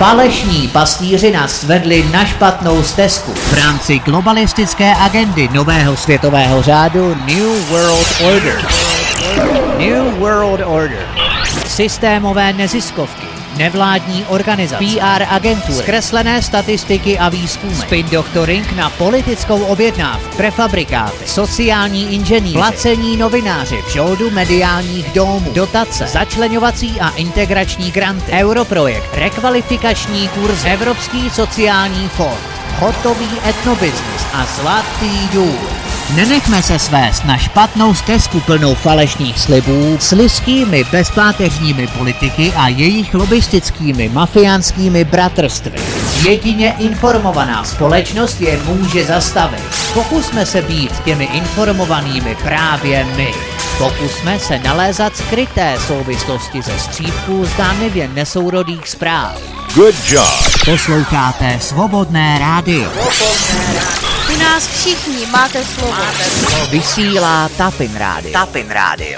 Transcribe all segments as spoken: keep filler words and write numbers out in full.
Falešní pastýři nás svedli na špatnou stezku v rámci globalistické agendy nového světového řádu New World Order. New World Order. Systémové neziskovky, nevládní organizace, P R agentury, zkreslené statistiky a výzkumy, spin doctoring na politickou objednávku, prefabrikáty, sociální inženýři, placení novináři v žoldu mediálních domů, dotace, začleňovací a integrační granty, europrojekt, rekvalifikační kurz, Evropský sociální fond, hotový etnobiznis a zlatý důl. Nenechme se svést na špatnou stezku plnou falešných slibů s lidskými bezpáteřními politiky a jejich lobistickými mafiánskými bratrstvy. Jedině informovaná společnost je může zastavit. Pokusme se být těmi informovanými právě my. Pokusme se nalézat skryté souvislosti ze střípků zdánlivě nesourodých zpráv. Good job. Posloucháte Svobodné rádio. U nás všichni máte slovo. Máte slovo. Vysílá Tapin rádio. Tapin rádio.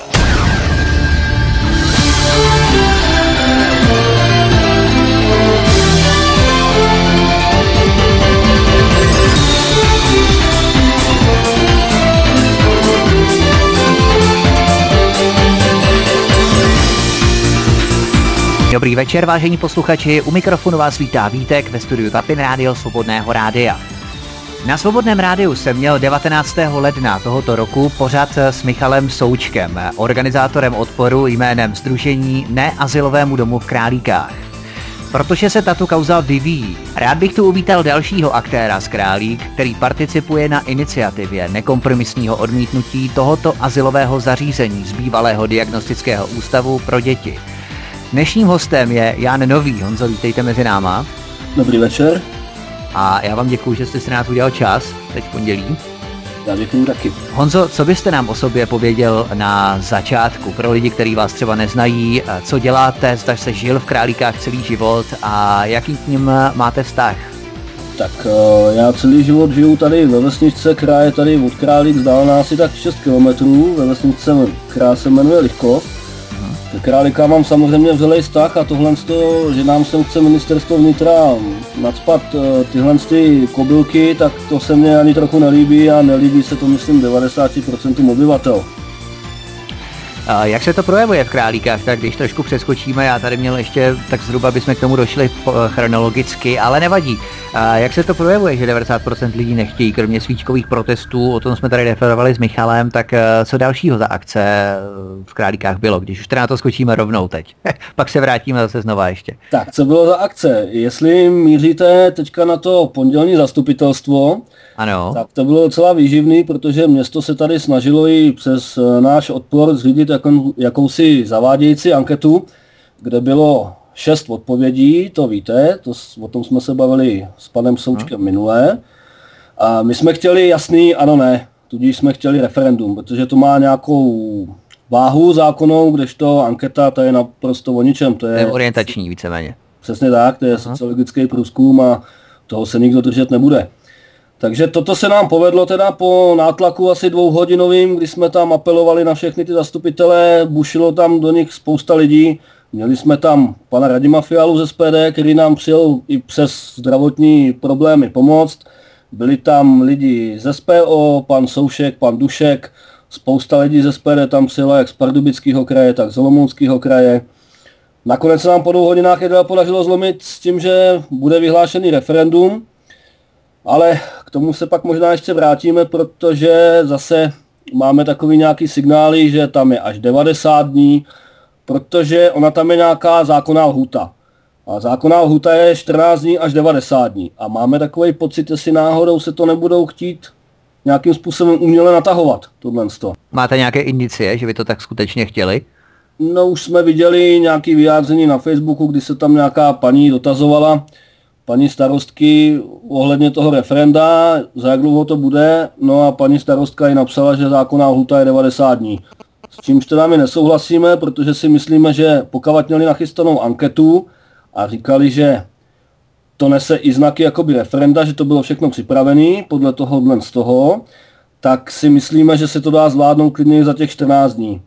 Dobrý večer, vážení posluchači, u mikrofonu vás vítá Vítek ve studiu Tapin rádio Svobodného rádia. Na Svobodném rádiu jsem měl devatenáctého ledna tohoto roku pořad s Michalem Součkem, organizátorem odporu jménem Sdružení Ne azylovému domu v Králíkách. Protože se tato kauza vyvíjí, rád bych tu uvítal dalšího aktéra z Králík, který participuje na iniciativě nekompromisního odmítnutí tohoto azylového zařízení z bývalého diagnostického ústavu pro děti. Dnešním hostem je Jan Nový. Honzo, vítejte mezi náma. Dobrý večer. A já vám děkuju, že jste si na nás udělal čas, teď v pondělí. Já děkuju taky. Honzo, co byste nám o sobě pověděl na začátku, pro lidi, kteří vás třeba neznají, co děláte, zda jste žil v Králíkách celý život a jaký k nim máte vztah? Tak já celý život žiju tady ve vesničce, která je tady od Králík vzdálená asi tak šest kilometrů, ve vesničce, která se jmenuje Lichkov. Ke Králíkám mám samozřejmě vřelej vztah a tohle, že nám sem chce ministerstvo vnitra nacpat tyhle ty kobylky, tak to se mně ani trochu nelíbí a nelíbí se to, myslím, devadesát procent obyvatel. A jak se to projevuje v Králíkách, tak když trošku přeskočíme, já tady měl ještě, tak zhruba bychom k tomu došli chronologicky, ale nevadí. A jak se to projevuje, že devadesát procent lidí nechtějí, kromě svíčkových protestů, o tom jsme tady referovali s Michalem, tak co dalšího za akce v Králíkách bylo, když už teda na to skočíme rovnou teď. Pak se vrátíme zase znova ještě. Tak, co bylo za akce? Jestli míříte teďka na to pondělní zastupitelstvo, ano. Tak to bylo docela výživný, protože město se tady snažilo i přes náš odpor zřídit jakou, jakousi zavádějící anketu, kde bylo šest odpovědí, to víte, to, o tom jsme se bavili s panem Součkem no. minulé. A my jsme chtěli jasný ano ne, tudíž jsme chtěli referendum, protože to má nějakou váhu zákonnou, kdežto anketa, to je naprosto o ničem. To je, je orientační víceméně. Přesně tak, to je Aha. sociologický průzkum a toho se nikdo držet nebude. Takže toto se nám povedlo teda po nátlaku asi dvouhodinovým, kdy jsme tam apelovali na všechny ty zastupitele, bušilo tam do nich spousta lidí. Měli jsme tam pana Radima Fialu z S P D, který nám přijel i přes zdravotní problémy pomoct. Byli tam lidi z S P O, pan Soušek, pan Dušek, spousta lidí z S P D tam přijela jak z Pardubického kraje, tak z Olomouckého kraje. Nakonec se nám po dvou hodinách je podařilo zlomit s tím, že bude vyhlášený referendum. Ale k tomu se pak možná ještě vrátíme, protože zase máme takový nějaký signály, že tam je až devadesát dní, protože ona tam je nějaká zákonná lhůta. A zákonná lhůta je čtrnáct dní až devadesát dní. A máme takový pocit, jestli náhodou se to nebudou chtít nějakým způsobem uměle natahovat, tohle. Máte nějaké indicie, že by to tak skutečně chtěli? No už jsme viděli nějaké vyjádření na Facebooku, kdy se tam nějaká paní dotazovala, paní starostky ohledně toho referenda, za jak dlouho to bude, no a paní starostka ji napsala, že zákonná lhůta je devadesát dní. S čímž teda my nesouhlasíme, protože si myslíme, že pokud měli nachystanou anketu a říkali, že to nese i znaky jakoby referenda, že to bylo všechno připravené podle toho dne z toho, tak si myslíme, že se to dá zvládnout klidně za těch čtrnáct dní.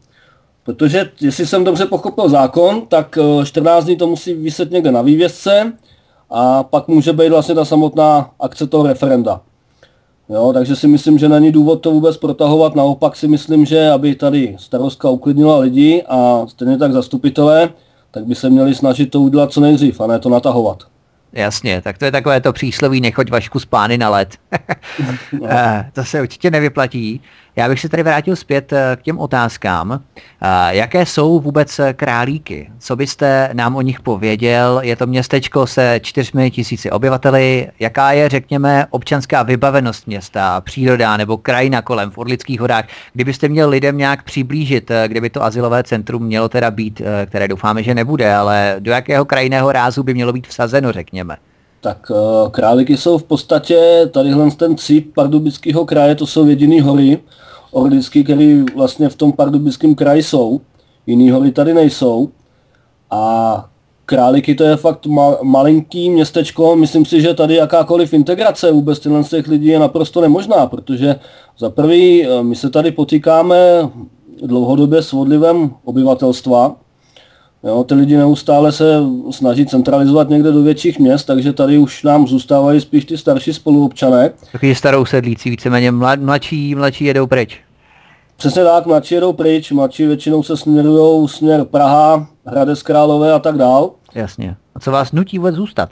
Protože, jestli jsem dobře pochopil zákon, tak čtrnáct dní to musí viset někde na vývězce a pak může být vlastně ta samotná akce toho referenda. Jo, takže si myslím, že není důvod to vůbec protahovat, naopak si myslím, že aby tady starostka uklidnila lidi a stejně tak zastupitelé, tak by se měli snažit to udělat co nejdřív a ne to natahovat. Jasně, tak to je takové to přísloví nechoď Vašku z pány na led. No. To se určitě nevyplatí. Já bych se tady vrátil zpět k těm otázkám. Jaké jsou vůbec Králíky? Co byste nám o nich pověděl? Je to městečko se čtyřmi tisíci obyvateli. Jaká je, řekněme, občanská vybavenost města, příroda nebo krajina kolem v Orlických horách? Kdybyste měl lidem nějak přiblížit, kdyby to azylové centrum mělo teda být, které doufáme, že nebude, ale do jakého krajinného rázu by mělo být vsazeno, řekněme? Tak Králíky jsou v podstatě tadyhle ten cíp Pardubického kraje, to jsou jediný hory orlický, který vlastně v tom Pardubickém kraji jsou, jiný hory tady nejsou. A Králíky to je fakt mal, malinký městečko, myslím si, že tady jakákoliv integrace vůbec z těch lidí je naprosto nemožná, protože za prvý my se tady potýkáme dlouhodobě s odlivem obyvatelstva. Jo, ty lidi neustále se snaží centralizovat někde do větších měst, takže tady už nám zůstávají spíš ty starší spoluobčané. Takový starou sedlící, víceméně mlad, mladší, mladší jedou pryč. Přesně tak, mladší jedou pryč, mladší většinou se směrujou směr Praha, Hradec Králové a tak dál. Jasně. A co vás nutí vůbec zůstat?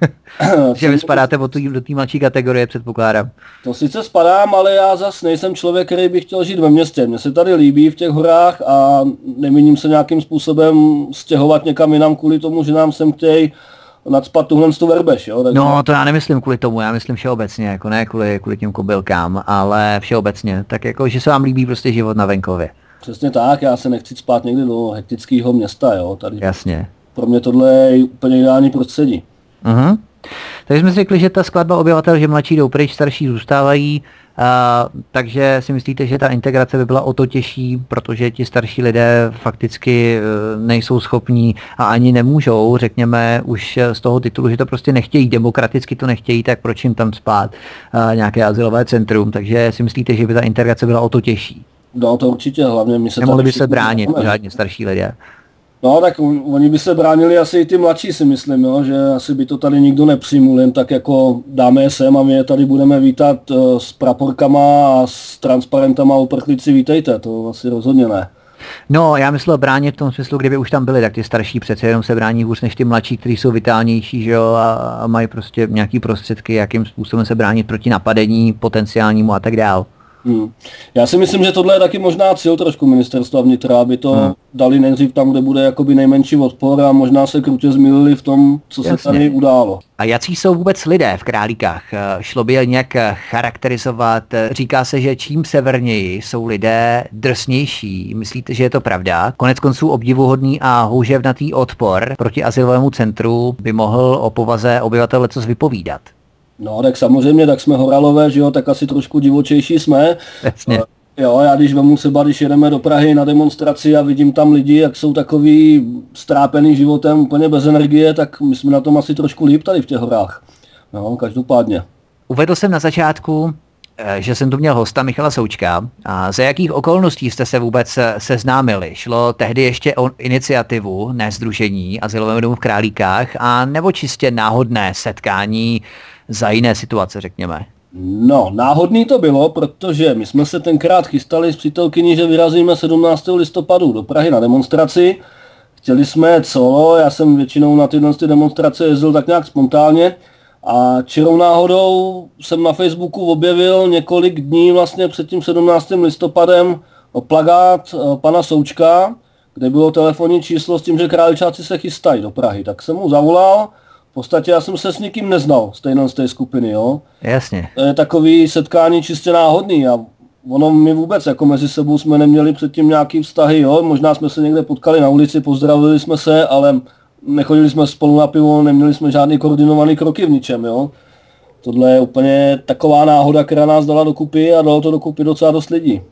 Že vy spadáte do té mladší kategorie, předpokládám. To sice spadám, ale já zas nejsem člověk, který by chtěl žít ve městě. Mně se tady líbí v těch horách a nemíním se nějakým způsobem stěhovat někam jinam kvůli tomu, že nám sem chtějí nacpat tuhle tu verbež. Jo? Takže... No to já nemyslím kvůli tomu, já myslím všeobecně, jako ne kvůli, kvůli těm kobylkám, ale všeobecně. Tak jako, že se vám líbí prostě život na venkově. Přesně tak, já se nechci spát někde do hektického města. Jo? Tady... Jasně. Pro mě tohle je úplně ideální prostředí. Uh-huh. Takže jsme si řekli, že ta skladba obyvatel, že mladší jdou pryč, starší zůstávají, a, takže si myslíte, že ta integrace by byla o to těžší, protože ti starší lidé fakticky nejsou schopní a ani nemůžou, řekněme, už z toho titulu, že to prostě nechtějí, demokraticky to nechtějí, tak proč jim tam spát a, nějaké azylové centrum, takže si myslíte, že by ta integrace byla o to těžší? No to určitě, hlavně my se nemohli by se bránit pořádně starší lidé. No tak oni by se bránili asi i ty mladší, si myslím, jo, že asi by to tady nikdo nepřijmul, jen tak jako dáme je sem a my je tady budeme vítat uh, s praporkama a s transparentama uprchlíci vítejte, to asi rozhodně ne. No, já myslel bránit v tom smyslu, kdyby už tam byli, tak ty starší přece jenom se brání hůř než ty mladší, kteří jsou vitálnější, že jo, a, a mají prostě nějaký prostředky, jakým způsobem se bránit proti napadení potenciálnímu a tak dál. Hmm. Já si myslím, že tohle je taky možná cíl trošku ministerstva vnitra, aby to hmm. dali nejdřív tam, kde bude jakoby nejmenší odpor a možná se krutě zmýlili v tom, co Jasně. se tady událo. A jací jsou vůbec lidé v Králíkách? Šlo by je nějak charakterizovat? Říká se, že čím severněji jsou lidé drsnější. Myslíte, že je to pravda? Konec konců obdivuhodný a houževnatý odpor proti azylovému centru by mohl o povaze obyvatel lecos vypovídat. No, tak samozřejmě, tak jsme horalové, že jo, tak asi trošku divočejší jsme. Jasně. Jo, já když vemu seba, když jedeme do Prahy na demonstraci a vidím tam lidi, jak jsou takový strápený životem, úplně bez energie, tak my jsme na tom asi trošku líp tady v těch horách. No, každopádně. Uvedl jsem na začátku, že jsem tu měl hosta Michala Součka. A za jakých okolností jste se vůbec seznámili? Šlo tehdy ještě o iniciativu, ne sdružení Azylovému domu v Králíkách, a nebo čistě náhodné setkání za jiné situace, řekněme? No, náhodný to bylo, protože my jsme se tenkrát chystali s přítelkyní, že vyrazíme sedmnáctého listopadu do Prahy na demonstraci. Chtěli jsme jet solo, já jsem většinou na tyhle demonstrace jezdil tak nějak spontánně a čirou náhodou jsem na Facebooku objevil několik dní vlastně před tím sedmnáctým listopadem plakát pana Součka, kde bylo telefonní číslo s tím, že Králíčáci se chystají do Prahy. Tak jsem mu zavolal. V podstatě já jsem se s nikým neznal stejně z té skupiny, jo. Jasně. To je takový setkání čistě náhodný a ono my vůbec jako mezi sebou jsme neměli předtím nějaký vztahy, jo. Možná jsme se někde potkali na ulici, pozdravili jsme se, ale nechodili jsme spolu na pivo, neměli jsme žádný koordinovaný kroky v ničem, jo. Tohle je úplně taková náhoda, která nás dala dokupy a dalo to dokupy docela dost lidí.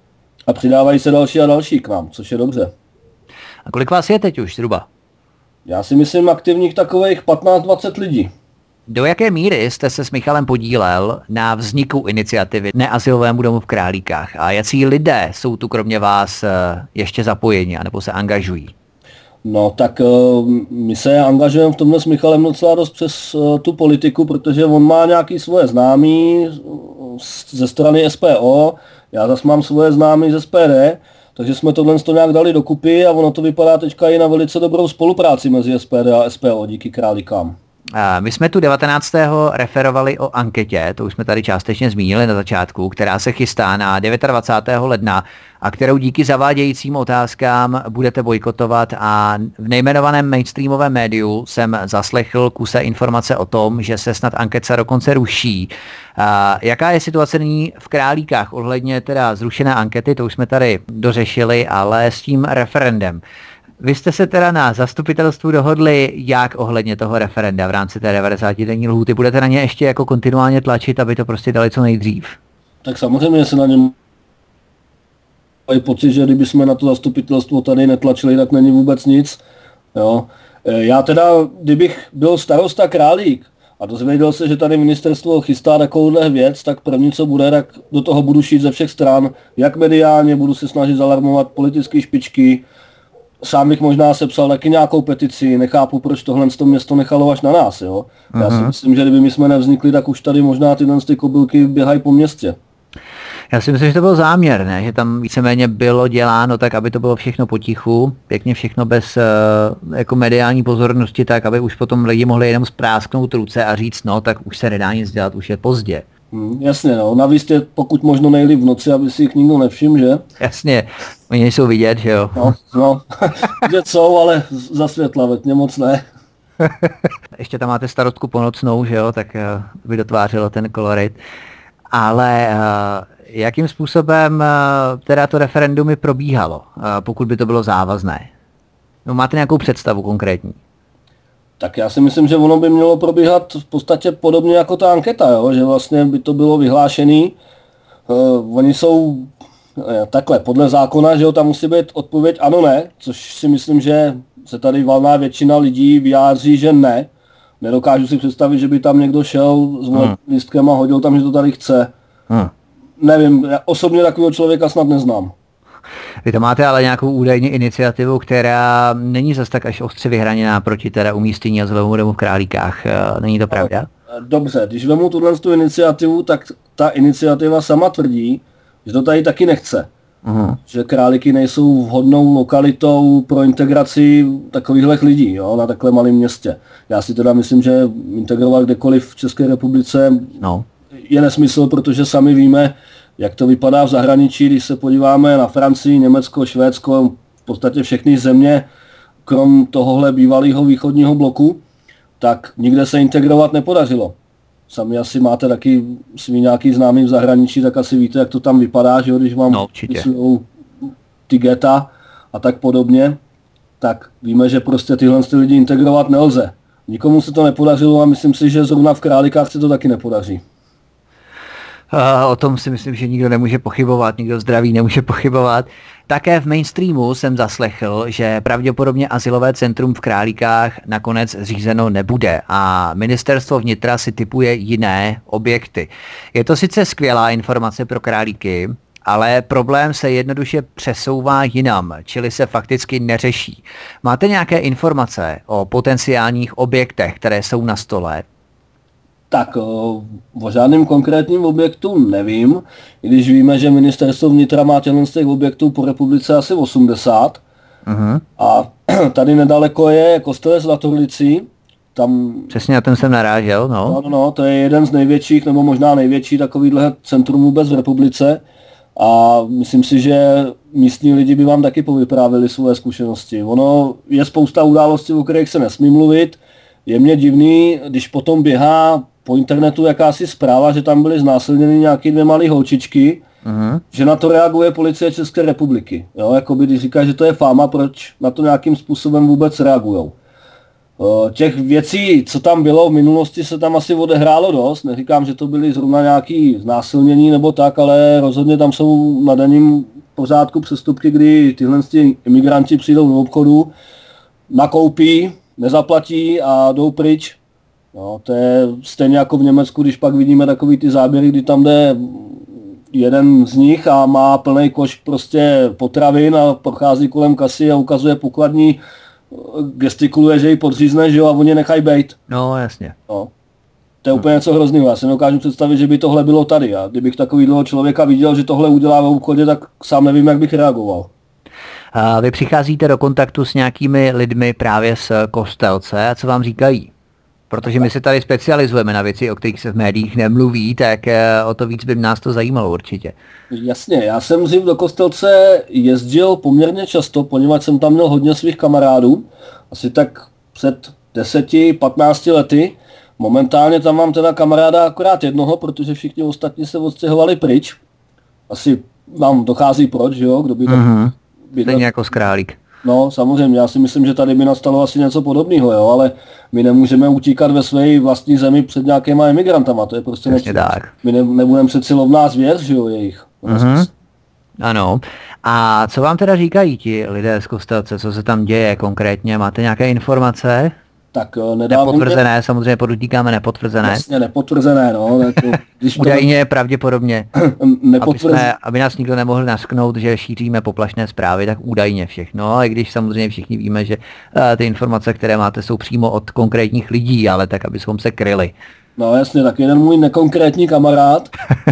A přidávají se další a další k nám, což je dobře. A kolik vás je teď už zhruba? Já si myslím aktivních takových patnáct dvacet lidí. Do jaké míry jste se s Michalem podílel na vzniku iniciativy Neazylovému domu v Králíkách? A jací lidé jsou tu kromě vás ještě zapojeni anebo se angažují? No tak my se angažujeme v tomhle s Michalem docela dost přes tu politiku, protože on má nějaký svoje známí ze strany S P O, já zase mám svoje známí z S P D, takže jsme tohle to nějak dali dokupy a ono to vypadá teďka i na velice dobrou spolupráci mezi S P D a S P O díky Králíkám. My jsme tu devatenáctého referovali o anketě, to už jsme tady částečně zmínili na začátku, která se chystá na dvacátého devátého ledna a kterou díky zavádějícím otázkám budete bojkotovat, a v nejmenovaném mainstreamovém médiu jsem zaslechl kuse informace o tom, že se snad anketa dokonce ruší. A jaká je situace nyní v Králíkách ohledně teda zrušené ankety, to už jsme tady dořešili, ale s tím referendem. Vy jste se teda na zastupitelstvu dohodli, jak ohledně toho referenda v rámci té devadesátidenní lhůty. Budete na ně ještě jako kontinuálně tlačit, aby to prostě dali co nejdřív? Tak samozřejmě se na něm mají pocit, že kdyby jsme na to zastupitelstvo tady netlačili, tak není vůbec nic. Jo. Já teda, kdybych byl starosta Králík a dozvěděl se, že tady ministerstvo chystá takovouhle věc, tak první, co bude, tak do toho budu šít ze všech stran, jak mediálně, budu se snažit zalarmovat politické špičky. Sám bych možná sepsal taky nějakou petici, nechápu, proč tohle to město nechalo až na nás, jo. Já uh-huh. si myslím, že kdyby my jsme nevznikli, tak už tady možná tyhle ty kobylky běhají po městě. Já si myslím, že to byl záměr, ne? Že tam víceméně bylo děláno tak, aby to bylo všechno potichu, pěkně všechno bez uh, jako mediální pozornosti, tak aby už potom lidi mohli jenom sprásknout ruce a říct, no tak už se nedá nic dělat, už je pozdě. Hmm, jasně, no. Navíc je pokud možno nejlíp v noci, aby si jich nikdo nevšiml, že? Jasně, oni nejsou vidět, že jo? No, no. Vidět jsou, ale za světla, veď mě moc ne. Ještě tam máte starostku ponocnou, že jo, tak uh, by dotvářelo ten kolorit. Ale uh, jakým způsobem uh, teda to referendum by probíhalo, uh, pokud by to bylo závazné? No, máte nějakou představu konkrétní? Tak já si myslím, že ono by mělo probíhat v podstatě podobně jako ta anketa, jo? Že vlastně by to bylo vyhlášený. Uh, oni jsou eh, takhle, podle zákona, že jo, tam musí být odpověď ano, ne, což si myslím, že se tady valná většina lidí vyjádří, že ne. Nedokážu si představit, že by tam někdo šel s hmm. lístkem a hodil tam, že to tady chce. Hmm. Nevím, já osobně takového člověka snad neznám. Vy to máte ale nějakou údajně iniciativu, která není zas tak až ostře vyhraněná proti teda umístění azylovému domu v Králíkách. Není to pravda? Dobře, když vemu tuhle tu iniciativu, tak ta iniciativa sama tvrdí, že to tady taky nechce. Uh-huh. Že Králíky nejsou vhodnou lokalitou pro integraci takovýchhle lidí, jo, na takhle malém městě. Já si teda myslím, že integrovat kdekoliv v České republice no. je nesmysl, protože sami víme, jak to vypadá v zahraničí, když se podíváme na Francii, Německo, Švédsko, v podstatě všechny země, krom tohohle bývalého východního bloku, tak nikde se integrovat nepodařilo. Sami asi máte taky svý nějaký známý v zahraničí, tak asi víte, jak to tam vypadá, že když vám no, vysvětlou ty geta a tak podobně, tak víme, že prostě tyhle lidi integrovat nelze. Nikomu se to nepodařilo a myslím si, že zrovna v Králíkách se to taky nepodaří. O tom si myslím, že nikdo nemůže pochybovat, nikdo zdravý nemůže pochybovat. Také v mainstreamu jsem zaslechl, že pravděpodobně azylové centrum v Králíkách nakonec zřízeno nebude a ministerstvo vnitra si tipuje jiné objekty. Je to sice skvělá informace pro Králíky, ale problém se jednoduše přesouvá jinam, čili se fakticky neřeší. Máte nějaké informace o potenciálních objektech, které jsou na stole? Tak o, o žádném konkrétním objektu nevím, i když víme, že ministerstvo vnitra má těchto z těch objektů po republice asi osmdesát. Uh-huh. A tady nedaleko je kostel Zlatorlicí. Tam... Přesně na ten jsem narážel, no. No, no, no, to je jeden z největších, nebo možná největší takovýhle centrum vůbec v republice. A myslím si, že místní lidi by vám taky povyprávili své zkušenosti. Ono je spousta událostí, o kterých se nesmí mluvit. Je mně divný, když potom běhá po internetu jakási zpráva, že tam byly znásilněny nějaké dvě malé holčičky, uh-huh. že na to reaguje policie České republiky. Jo, jakoby když říká, že to je fáma, proč na to nějakým způsobem vůbec reagujou. Těch věcí, co tam bylo v minulosti, se tam asi odehrálo dost. Neříkám, že to byly zrovna nějaké znásilnění nebo tak, ale rozhodně tam jsou na denním pořádku přestupky, kdy tyhle imigranti přijdou do obchodu, nakoupí, nezaplatí a jdou pryč. No, to je stejně jako v Německu, když pak vidíme takový ty záběry, kdy tam jde jeden z nich a má plný koš prostě potravin a prochází kolem kasy a ukazuje pokladní gestikuluje, že ji podřízne, že jo, a oni nechají bejt. No, jasně. No. To je úplně něco hroznýho. Já si nedokážu představit, že by tohle bylo tady. A kdybych takovýhle člověka viděl, že tohle udělá v obchodě, tak sám nevím, jak bych reagoval. A vy přicházíte do kontaktu s nějakými lidmi právě z Kostelce a co vám říkají? Protože my se tady specializujeme na věci, o kterých se v médiích nemluví, tak o to víc by nás to zajímalo určitě. Jasně, já jsem dřív do Kostelce jezdil poměrně často, poněvadž jsem tam měl hodně svých kamarádů, asi tak před deseti patnácti lety. Momentálně tam mám teda kamaráda akorát jednoho, protože všichni ostatní se odstěhovali pryč. Asi vám dochází proč, že jo? Kdo by to... Mm-hmm. Stejně jako Skrálík. No, samozřejmě, já si myslím, že tady by nastalo asi něco podobného, jo, ale my nemůžeme utíkat ve své vlastní zemi před nějakýma emigrantama, to je prostě nečím. My ne, nebudeme přeci lovná zvěř, že jo, jejich. Mm-hmm. Ano. A co vám teda říkají ti lidé z Kostelce, co se tam děje konkrétně? Máte nějaké informace? Tak nedávno... Nepotvrzené, mě... samozřejmě podotýkáme nepotvrzené. Vlastně nepotvrzené, no. Jako, když údajně to... pravděpodobně, Nepotvrz... aby, jsme, aby nás nikdo nemohl nasknout, že šíříme poplašné zprávy, tak údajně všechno, i když samozřejmě všichni víme, že uh, ty informace, které máte, jsou přímo od konkrétních lidí, ale tak, abychom se kryli. No jasně, tak jeden můj nekonkrétní kamarád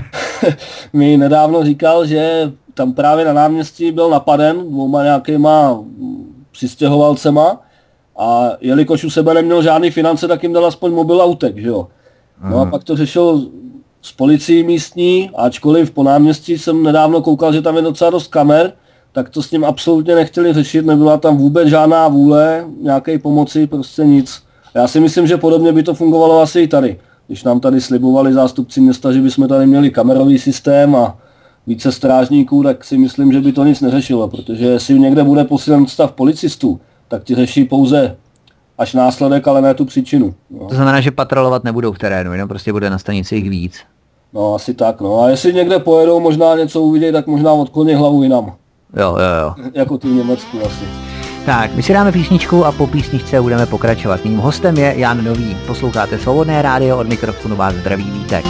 mi nedávno říkal, že tam právě na náměstí byl napaden dvouma nějakýma přistěhovalcema, a jelikož u sebe neměl žádný finance, tak jim dal aspoň mobil a utek, že jo. No a pak to řešil s policií místní, ačkoliv po náměstí jsem nedávno koukal, že tam je docela dost kamer, tak to s ním absolutně nechtěli řešit, nebyla tam vůbec žádná vůle, nějaké pomoci, prostě nic. Já si myslím, že podobně by to fungovalo asi i tady. Když nám tady slibovali zástupci města, že bychom tady měli kamerový systém a více strážníků, tak si myslím, že by to nic neřešilo, protože jestli někde bude posílen stav policistů, tak ti řeší pouze až následek, ale ne tu příčinu. No. To znamená, že patrolovat nebudou v terénu, jenom prostě bude na stanici jich víc. No asi tak, no a jestli někde pojedou, možná něco uvidějí, tak možná odkloní hlavu jinam. Jo, jo, jo. Jako ty v Německu asi. Tak, my si dáme písničku a po písničce budeme pokračovat. Mým hostem je Jan Nový. Posloucháte Svobodné rádio, od mikrofonu vás zdraví Vítek.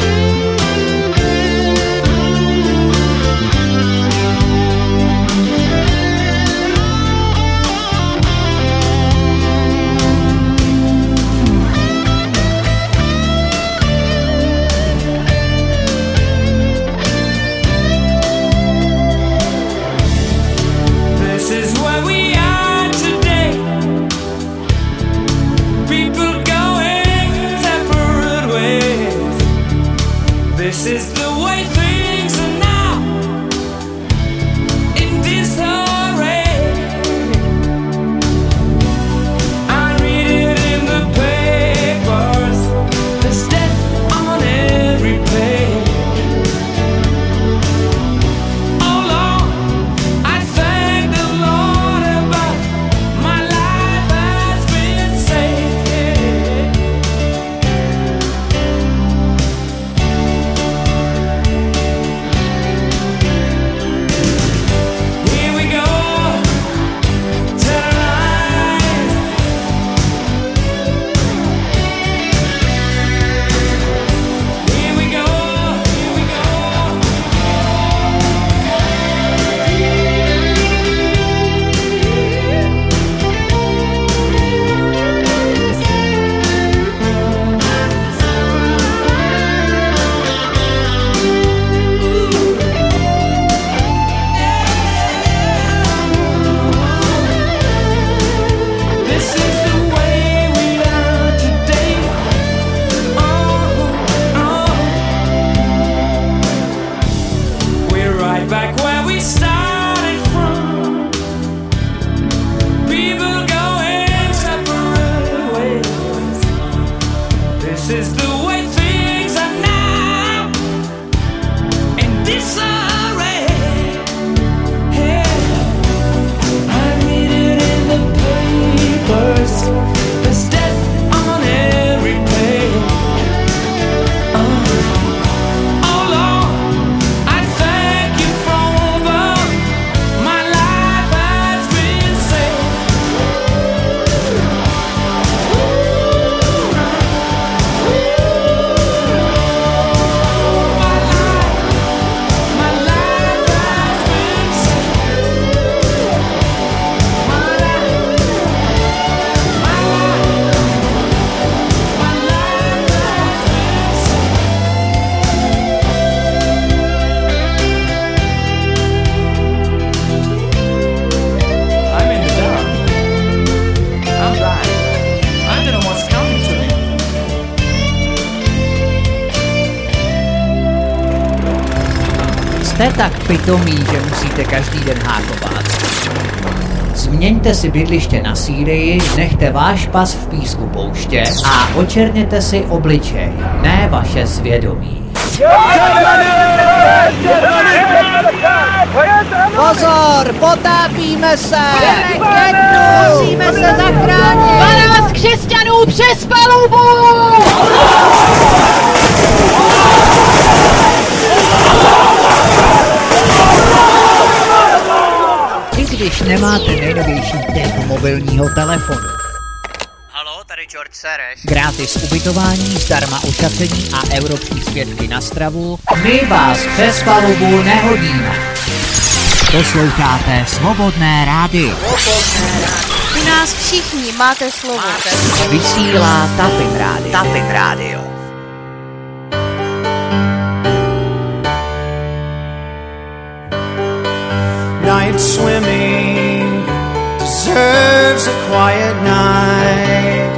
This is the way things are now, in disarray. I read it in the papers, there's death on every page. Oh Lord, I thank the Lord about my life has been saved. Jste tak pitomí, že musíte každý den hákovat. Změňte si bydliště na Sýrii, nechte váš pas v písku pouště a očerněte si obličej, ne vaše svědomí. Pozor, potápíme se! Musíme se zachránit! Dvanáct křesťanů přes palubu! I když nemáte nejnovější typ mobilního telefonu. Halo, tady George Sereš. Gratis ubytování, zdarma ošacení a euro příspěvky na stravu. My vás přes palubu nehodíme. Posloucháte Svobodné rádio. U nás všichni máte slovo. Vysílá Tapin rádio. Tapin rádio. Night swimming deserves a quiet night.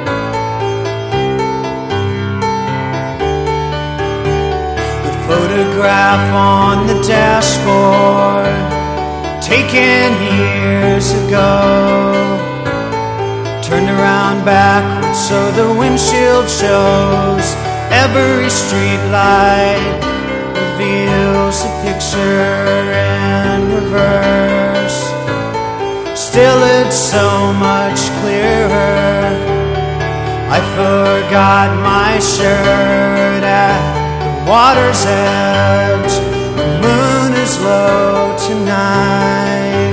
The photograph on the dashboard, taken years ago, turned around backwards so the windshield shows every street light reveals a picture in reverse. Still it's so much clearer. I forgot my shirt at the water's edge. The moon is low tonight.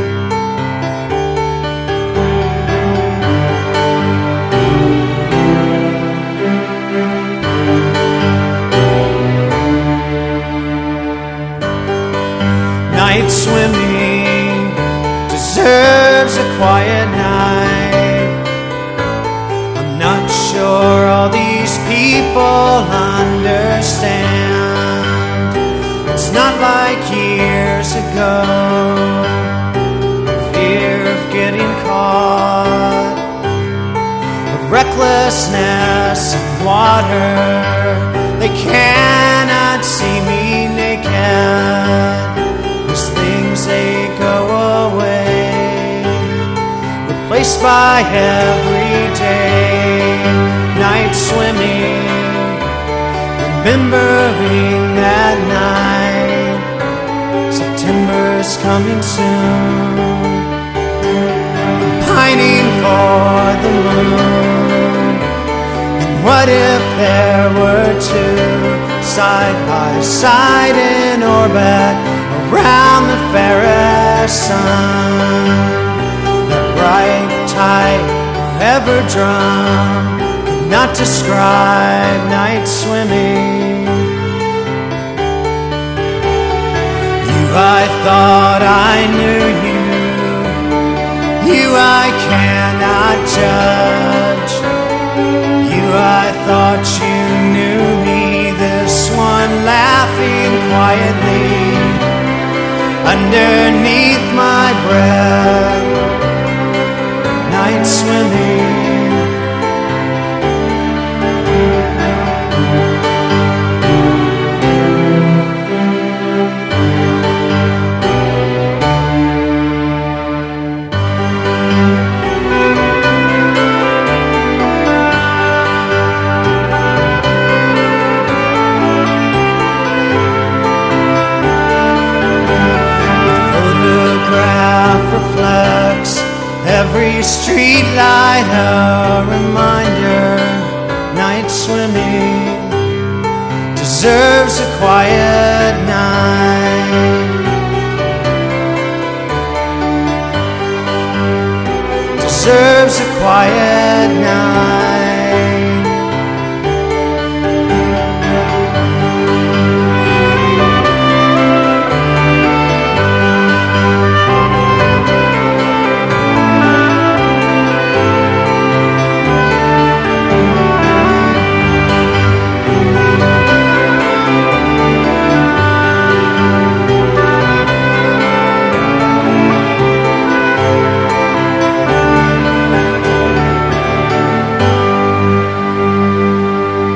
Night swimming deserves a quiet night. I'm not sure all these people understand. It's not like years ago, the fear of getting caught, the recklessness in water. They cannot see me naked. These things, they go away, replaced by everyday night swimming, remembering that night. September's coming soon. I'm pining for the moon. And what if there were two side by side in orbit around the fairest sun? That bright, tight, forever drum cannot describe night swimming. You, I thought I knew you. You, I cannot judge. You, I thought you knew me. This one laughing quietly underneath my breath, night swimming. Reflects every street light, a reminder. Night swimming deserves a quiet night. Deserves a quiet night.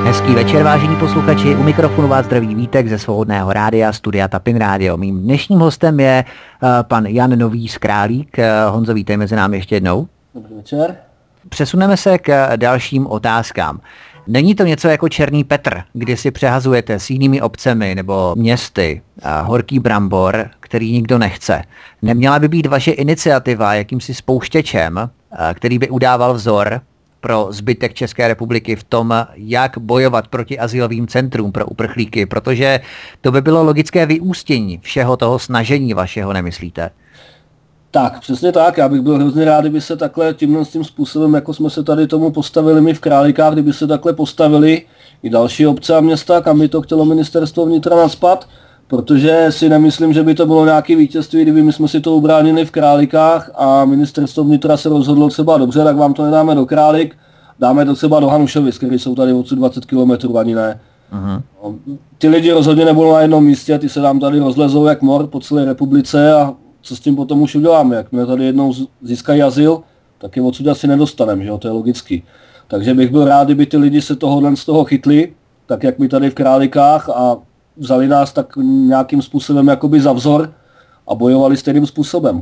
Hezký večer, vážení posluchači, u mikrofonu vás zdraví Vítek ze Svobodného rádia, studia Tapin Radio. Mým dnešním hostem je uh, pan Jan Nový z Králík. Uh, Honzo, vítej mezi námi ještě jednou. Dobrý večer. Přesuneme se k dalším otázkám. Není to něco jako Černý Petr, kdy si přehazujete s jinými obcemi nebo městy a horký brambor, který nikdo nechce? Neměla by být vaše iniciativa jakýmsi spouštěčem, který by udával vzor pro zbytek České republiky v tom, jak bojovat proti azylovým centrům pro uprchlíky, protože to by bylo logické vyústění všeho toho snažení vašeho, nemyslíte? Tak, přesně tak. Já bych byl hrozně rád, kdyby se takhle tímhle tím způsobem, jako jsme se tady tomu postavili my v Králíkách, kdyby se takhle postavili i další obce a města, kam by to chtělo ministerstvo vnitra nacpat, protože si nemyslím, že by to bylo nějaké vítězství, kdyby my jsme si to ubránili v Králíkách a ministerstvo vnitra se rozhodlo třeba dobře, tak vám to nedáme do Králík, dáme to třeba do Hanušovic, který jsou tady odsud dvacet kilometrů, ani ne. Uh-huh. Ty lidi rozhodně nebudou na jednom místě, ty se nám tady rozlezou jak mor po celé republice a co s tím potom už uděláme, jak my tady jednou získají azyl, tak je odsud asi nedostaneme, že jo, to je logický. Takže bych byl rád, kdyby ty lidi se tohohle z toho chytli, tak jak my tady v Králíkách a vzali nás tak nějakým způsobem jakoby za vzor a bojovali stejným způsobem.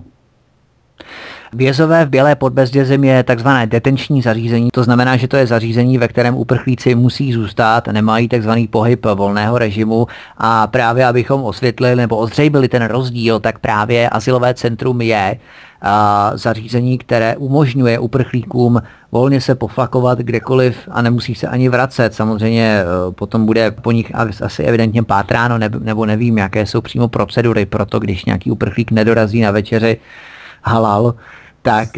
Vězové v Bělé Podbezdězem je takzvané detenční zařízení, to znamená, že to je zařízení, ve kterém uprchlíci musí zůstat, nemají takzvaný pohyb volného režimu a právě abychom osvětlili nebo ozřejmili ten rozdíl, tak právě azylové centrum je a zařízení, které umožňuje uprchlíkům volně se poflakovat kdekoliv a nemusí se ani vracet. Samozřejmě potom bude po nich asi evidentně pátráno, nebo nevím, jaké jsou přímo procedury pro to, když nějaký uprchlík nedorazí na večeři halal, tak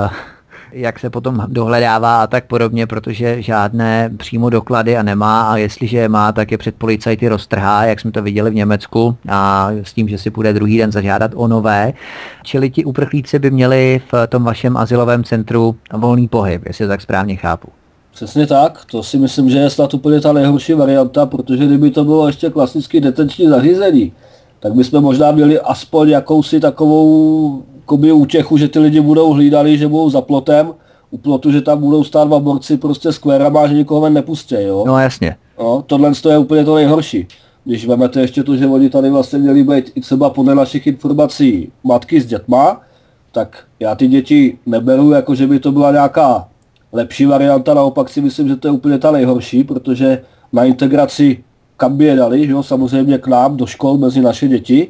jak se potom dohledává a tak podobně, protože žádné přímo doklady a nemá a jestliže je má, tak je před policajty roztrhá, jak jsme to viděli v Německu a s tím, že si půjde druhý den zažádat o nové. Čili ti uprchlíci by měli v tom vašem azylovém centru volný pohyb, jestli to tak správně chápu. Přesně tak, to si myslím, že je snad úplně ta nejhorší varianta, protože kdyby to bylo ještě klasický detenční zařízení, tak bychom možná měli aspoň jakousi takovou koby útěchu, že ty lidi budou hlídali, že budou za plotem, u plotu, že tam budou stát dva borci prostě skvérama a že nikoho ven nepustí, jo? No jasně. No, tohle je úplně to nejhorší. Když vemete ještě to, že oni tady vlastně měli být i třeba podle našich informací matky s dětma, tak já ty děti neberu, jako že by to byla nějaká lepší varianta, naopak si myslím, že to je úplně ta nejhorší, protože na integraci kam by je dali, že jo? Samozřejmě k nám do škol mezi naše děti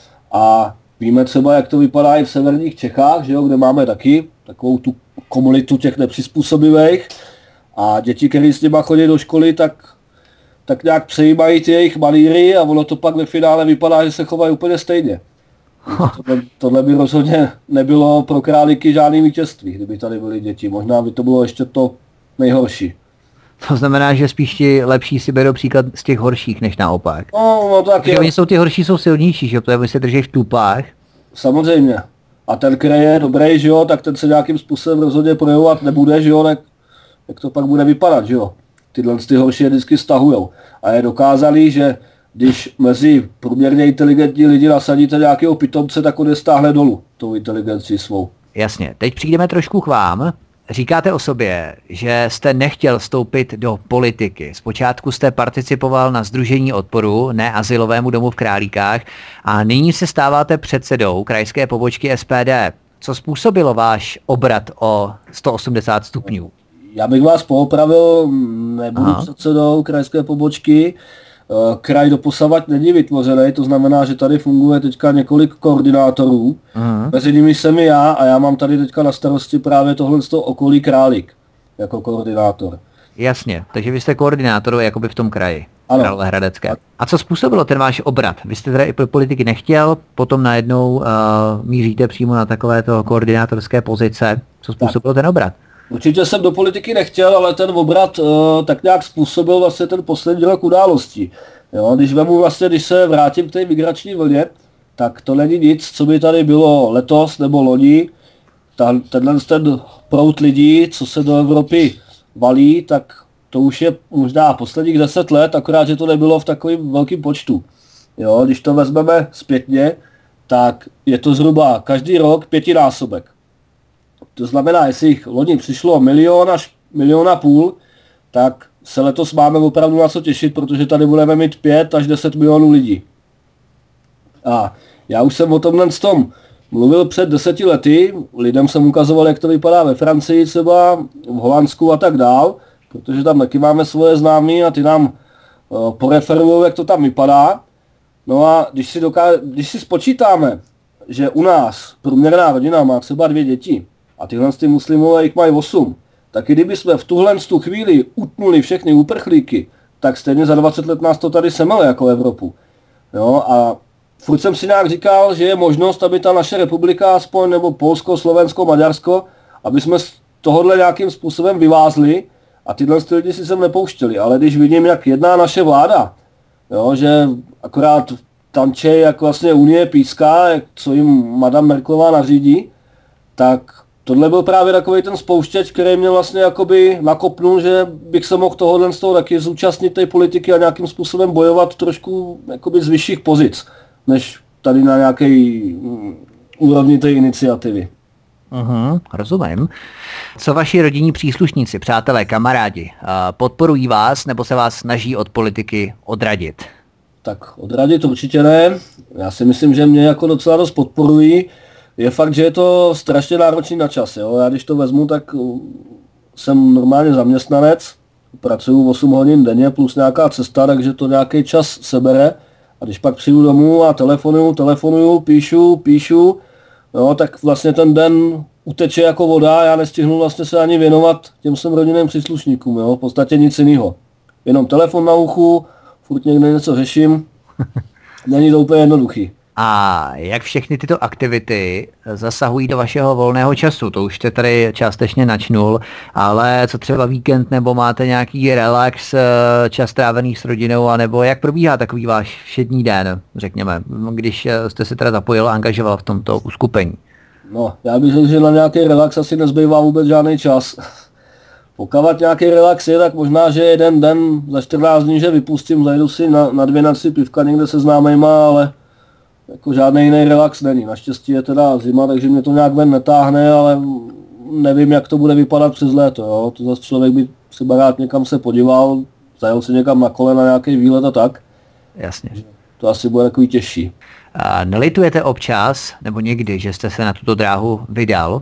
a víme třeba, jak to vypadá i v severních Čechách, že jo, kde máme taky takovou tu komunitu těch nepřizpůsobivých a děti, které s nima chodí do školy, tak, tak nějak přejímají ty jejich malíry a ono to pak ve finále vypadá, že se chovají úplně stejně. Tohle, tohle by rozhodně nebylo pro Králíky žádný vítězství, kdyby tady byly děti. Možná by to bylo ještě to nejhorší. To znamená, že spíš ti lepší si berou příklad z těch horších, než naopak. No, no tak je. Oni jsou ty horší, jsou silnější, že jo, protože se drží v tupách. Samozřejmě. A ten, který je dobrý, že jo, tak ten se nějakým způsobem rozhodně projevovat nebude, že jo, tak, jak to pak bude vypadat, že jo. Tyhle ty horší je vždycky stahujou. A je dokázalý, že když mezi průměrně inteligentní lidi nasadíte nějakého pitomce, tak on je stáhne dolů, tou inteligencí svou. Jasně, teď přijdeme trošku k vám. Říkáte o sobě, že jste nechtěl vstoupit do politiky. Zpočátku jste participoval na Sdružení odporu, ne azylovému domu v Králíkách, a nyní se stáváte předsedou krajské pobočky S P D. Co způsobilo váš obrat o sto osmdesát stupňů? Já bych vás poopravil, nebudu Aha. předsedou krajské pobočky. Kraj doposavad není vytvořený, to znamená, že tady funguje teďka několik koordinátorů. Uh-huh. Mezi nimi jsem i já a já mám tady teďka na starosti právě tohle z toho okolí Králík jako koordinátor. Jasně, takže vy jste koordinátor jakoby v tom kraji. Ano. Královéhradecké. A co způsobilo ten váš obrat? Vy jste teda i pro politiky nechtěl, potom najednou uh, míříte přímo na takovéto koordinátorské pozice. Co způsobilo tak. ten obrat? Určitě jsem do politiky nechtěl, ale ten obrat uh, tak nějak způsobil vlastně ten poslední rok událostí. Jo, když vemu vlastně, když se vrátím k té migrační vlně, tak to není nic, co by tady bylo letos nebo loni. Ta, tenhle ten proud lidí, co se do Evropy valí, tak to už je možná posledních deset let, akorát, že to nebylo v takovém velkém počtu. Jo, když to vezmeme zpětně, tak je to zhruba každý rok pětinásobek. To znamená, jestli jich loni přišlo milion až milion a půl, tak se letos máme opravdu na co těšit, protože tady budeme mít pět až deset milionů lidí. A já už jsem o tomhle s tom mluvil před deseti lety, lidem jsem ukazoval, jak to vypadá ve Francii třeba, v Holandsku a tak dál, protože tam taky máme svoje známí a ty nám uh, poreferují, jak to tam vypadá. No a když si, doká- když si spočítáme, že u nás průměrná rodina má třeba dvě děti a tyhle ty muslimové jich mají osm, tak i kdyby jsme v tuhle tu chvíli utnuli všechny uprchlíky, tak stejně za dvacet let nás to tady semele jako Evropu. Jo, a furt jsem si nějak říkal, že je možnost, aby ta naše republika aspoň, nebo Polsko, Slovensko, Maďarsko, aby jsme z tohohle nějakým způsobem vyvázli a tyhle lidi si sem nepouštěli. Ale když vidím, jak jedná naše vláda, jo, že akorát tančej, jak vlastně Unie píská, jak, co jim Madame Merkelová nařídí, tak tohle byl právě takový ten spouštěč, který mě vlastně jakoby nakopnul, že bych se mohl tohohle z toho taky zúčastnit té politiky a nějakým způsobem bojovat trošku jakoby z vyšších pozic, než tady na nějaké úrovni té iniciativy. Uhum, rozumím. Co vaši rodinní příslušníci, přátelé, kamarádi, podporují vás nebo se vás snaží od politiky odradit? Tak odradit určitě ne. Já si myslím, že mě jako docela dost podporují. Je fakt, že je to strašně náročný na čas. Jo? Já když to vezmu, tak jsem normálně zaměstnanec, pracuju osm hodin denně plus nějaká cesta, takže to nějaký čas sebere. A když pak přijdu domů a telefonuju, telefonuju, píšu, píšu, jo, tak vlastně ten den uteče jako voda, já nestihnu vlastně se ani věnovat těm svým rodinným příslušníkům, jo, v podstatě nic jiného. Jenom telefon na uchu, furt někde něco řeším, není to úplně jednoduchý. A jak všechny tyto aktivity zasahují do vašeho volného času? To už jste tady částečně načnul, ale co třeba víkend, nebo máte nějaký relax, čas trávený s rodinou, anebo jak probíhá takový váš všední den, řekněme, když jste se teda zapojil a angažoval v tomto uskupení? No, já bych řekl, že na nějaký relax asi nezbývá vůbec žádný čas. Pokud nějaký relax je, tak možná, že jeden den za čtrnáct dní, že vypustím, zajdu si na, na dvě na tři pivka někde se známejma, ale jako žádný jiný relax není. Naštěstí je teda zima, takže mě to nějak ven netáhne, ale nevím, jak to bude vypadat přes léto. Jo? To zase člověk by se rád někam se podíval, zajel si někam na kole na nějaký výlet a tak. Jasně. To asi bude takový těžší. A nelitujete občas, nebo někdy, že jste se na tuto dráhu vydal?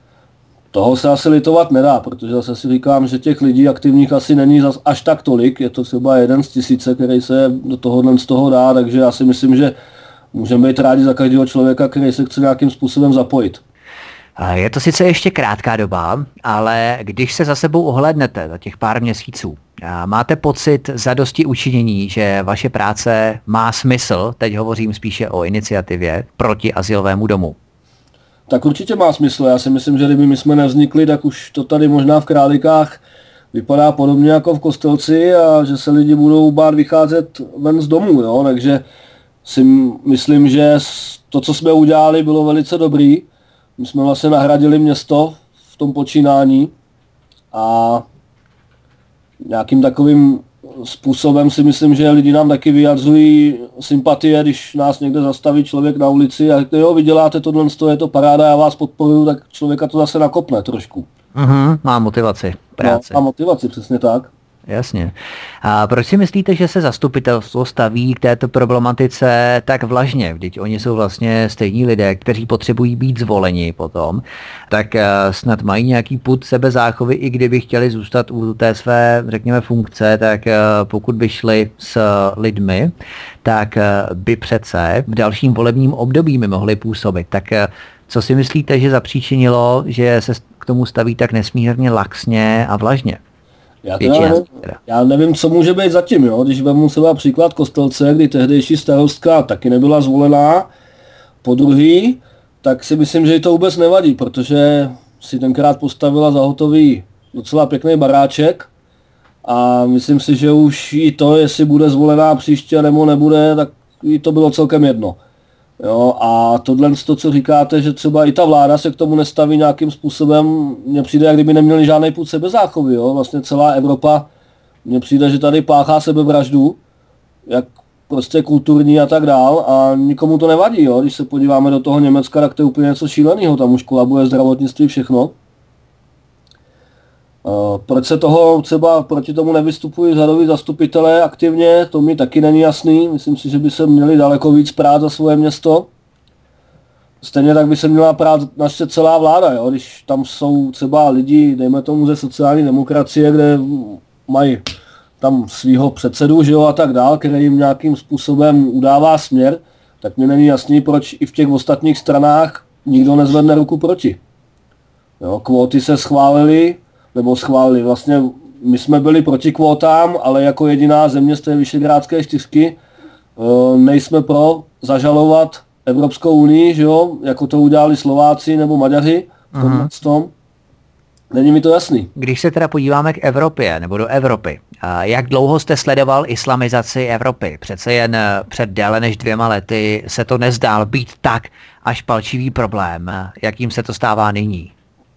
Toho se asi litovat nedá, protože zase si říkám, že těch lidí aktivních asi není zas až tak tolik. Je to třeba jeden z tisíce, který se do tohohle z toho dá, takže já si myslím, že můžeme být rádi za každého člověka, který se chce nějakým způsobem zapojit. Je to sice ještě krátká doba, ale když se za sebou ohlédnete za těch pár měsíců, máte pocit zadosti učinění, že vaše práce má smysl, teď hovořím spíše o iniciativě proti azylovému domu? Tak určitě má smysl. Já si myslím, že kdyby my jsme nevznikli, tak už to tady možná v Králikách vypadá podobně jako v Kostelci a že se lidi budou bát vycházet ven z domů. Jo? Takže si myslím, že to, co jsme udělali, bylo velice dobrý. My jsme vlastně nahradili město v tom počínání a nějakým takovým způsobem si myslím, že lidi nám taky vyjadřují sympatie, když nás někde zastaví člověk na ulici a řekne, jo, vy děláte tohle, je to paráda, já vás podporuju, tak člověka to zase nakopne trošku. Mhm, má motivaci, práce. No, má motivaci, přesně tak. Jasně. A proč si myslíte, že se zastupitelstvo staví k této problematice tak vlažně? Vždyť oni jsou vlastně stejní lidé, kteří potřebují být zvoleni potom, tak snad mají nějaký pud sebezáchovy, i kdyby chtěli zůstat u té své, řekněme, funkce, tak pokud by šli s lidmi, tak by přece v dalším volebním období by mohli působit. Tak co si myslíte, že zapříčinilo, že se k tomu staví tak nesmírně laxně a vlažně? Já, teda nevím, já nevím, co může být zatím, jo? Když vezmu třeba příklad Kostelce, kdy tehdejší starostka taky nebyla zvolená po druhý, tak si myslím, že jí to vůbec nevadí, protože si tenkrát postavila za hotový docela pěkný baráček a myslím si, že už jí to, jestli bude zvolená příště nebo nebude, tak jí to bylo celkem jedno. Jo, a tohle, to, co říkáte, že třeba i ta vláda se k tomu nestaví nějakým způsobem, mně přijde, jak kdyby neměli žádný pud sebezáchovy, jo, vlastně celá Evropa, mně přijde, že tady páchá sebevraždu, jak prostě kulturní a tak dál a nikomu to nevadí, jo, když se podíváme do toho Německa, tak to je úplně něco šíleného, tam už kolabuje zdravotnictví, všechno. Proč se toho třeba proti tomu nevystupují řadoví zastupitelé aktivně, to mi taky není jasný. Myslím si, že by se měli daleko víc prát za svoje město. Stejně tak by se měla prát naše celá vláda, jo? Když tam jsou třeba lidi, dejme tomu ze sociální demokracie, kde mají tam svýho předsedu, že jo, a tak dál, který jim nějakým způsobem udává směr, tak mi není jasný, proč i v těch ostatních stranách nikdo nezvedne ruku proti. Jo? Kvóty se schválily, nebo schválili. Vlastně my jsme byli proti kvótám, ale jako jediná země z té Visegrádské čtyřky nejsme pro zažalovat Evropskou unii, že jo, jako to udělali Slováci nebo Maďaři v tom. Není mi to jasný. Když se teda podíváme k Evropě, nebo do Evropy, jak dlouho jste sledoval islamizaci Evropy? Přece jen před déle než dvěma lety se to nezdál být tak až palčivý problém, jakým se to stává nyní.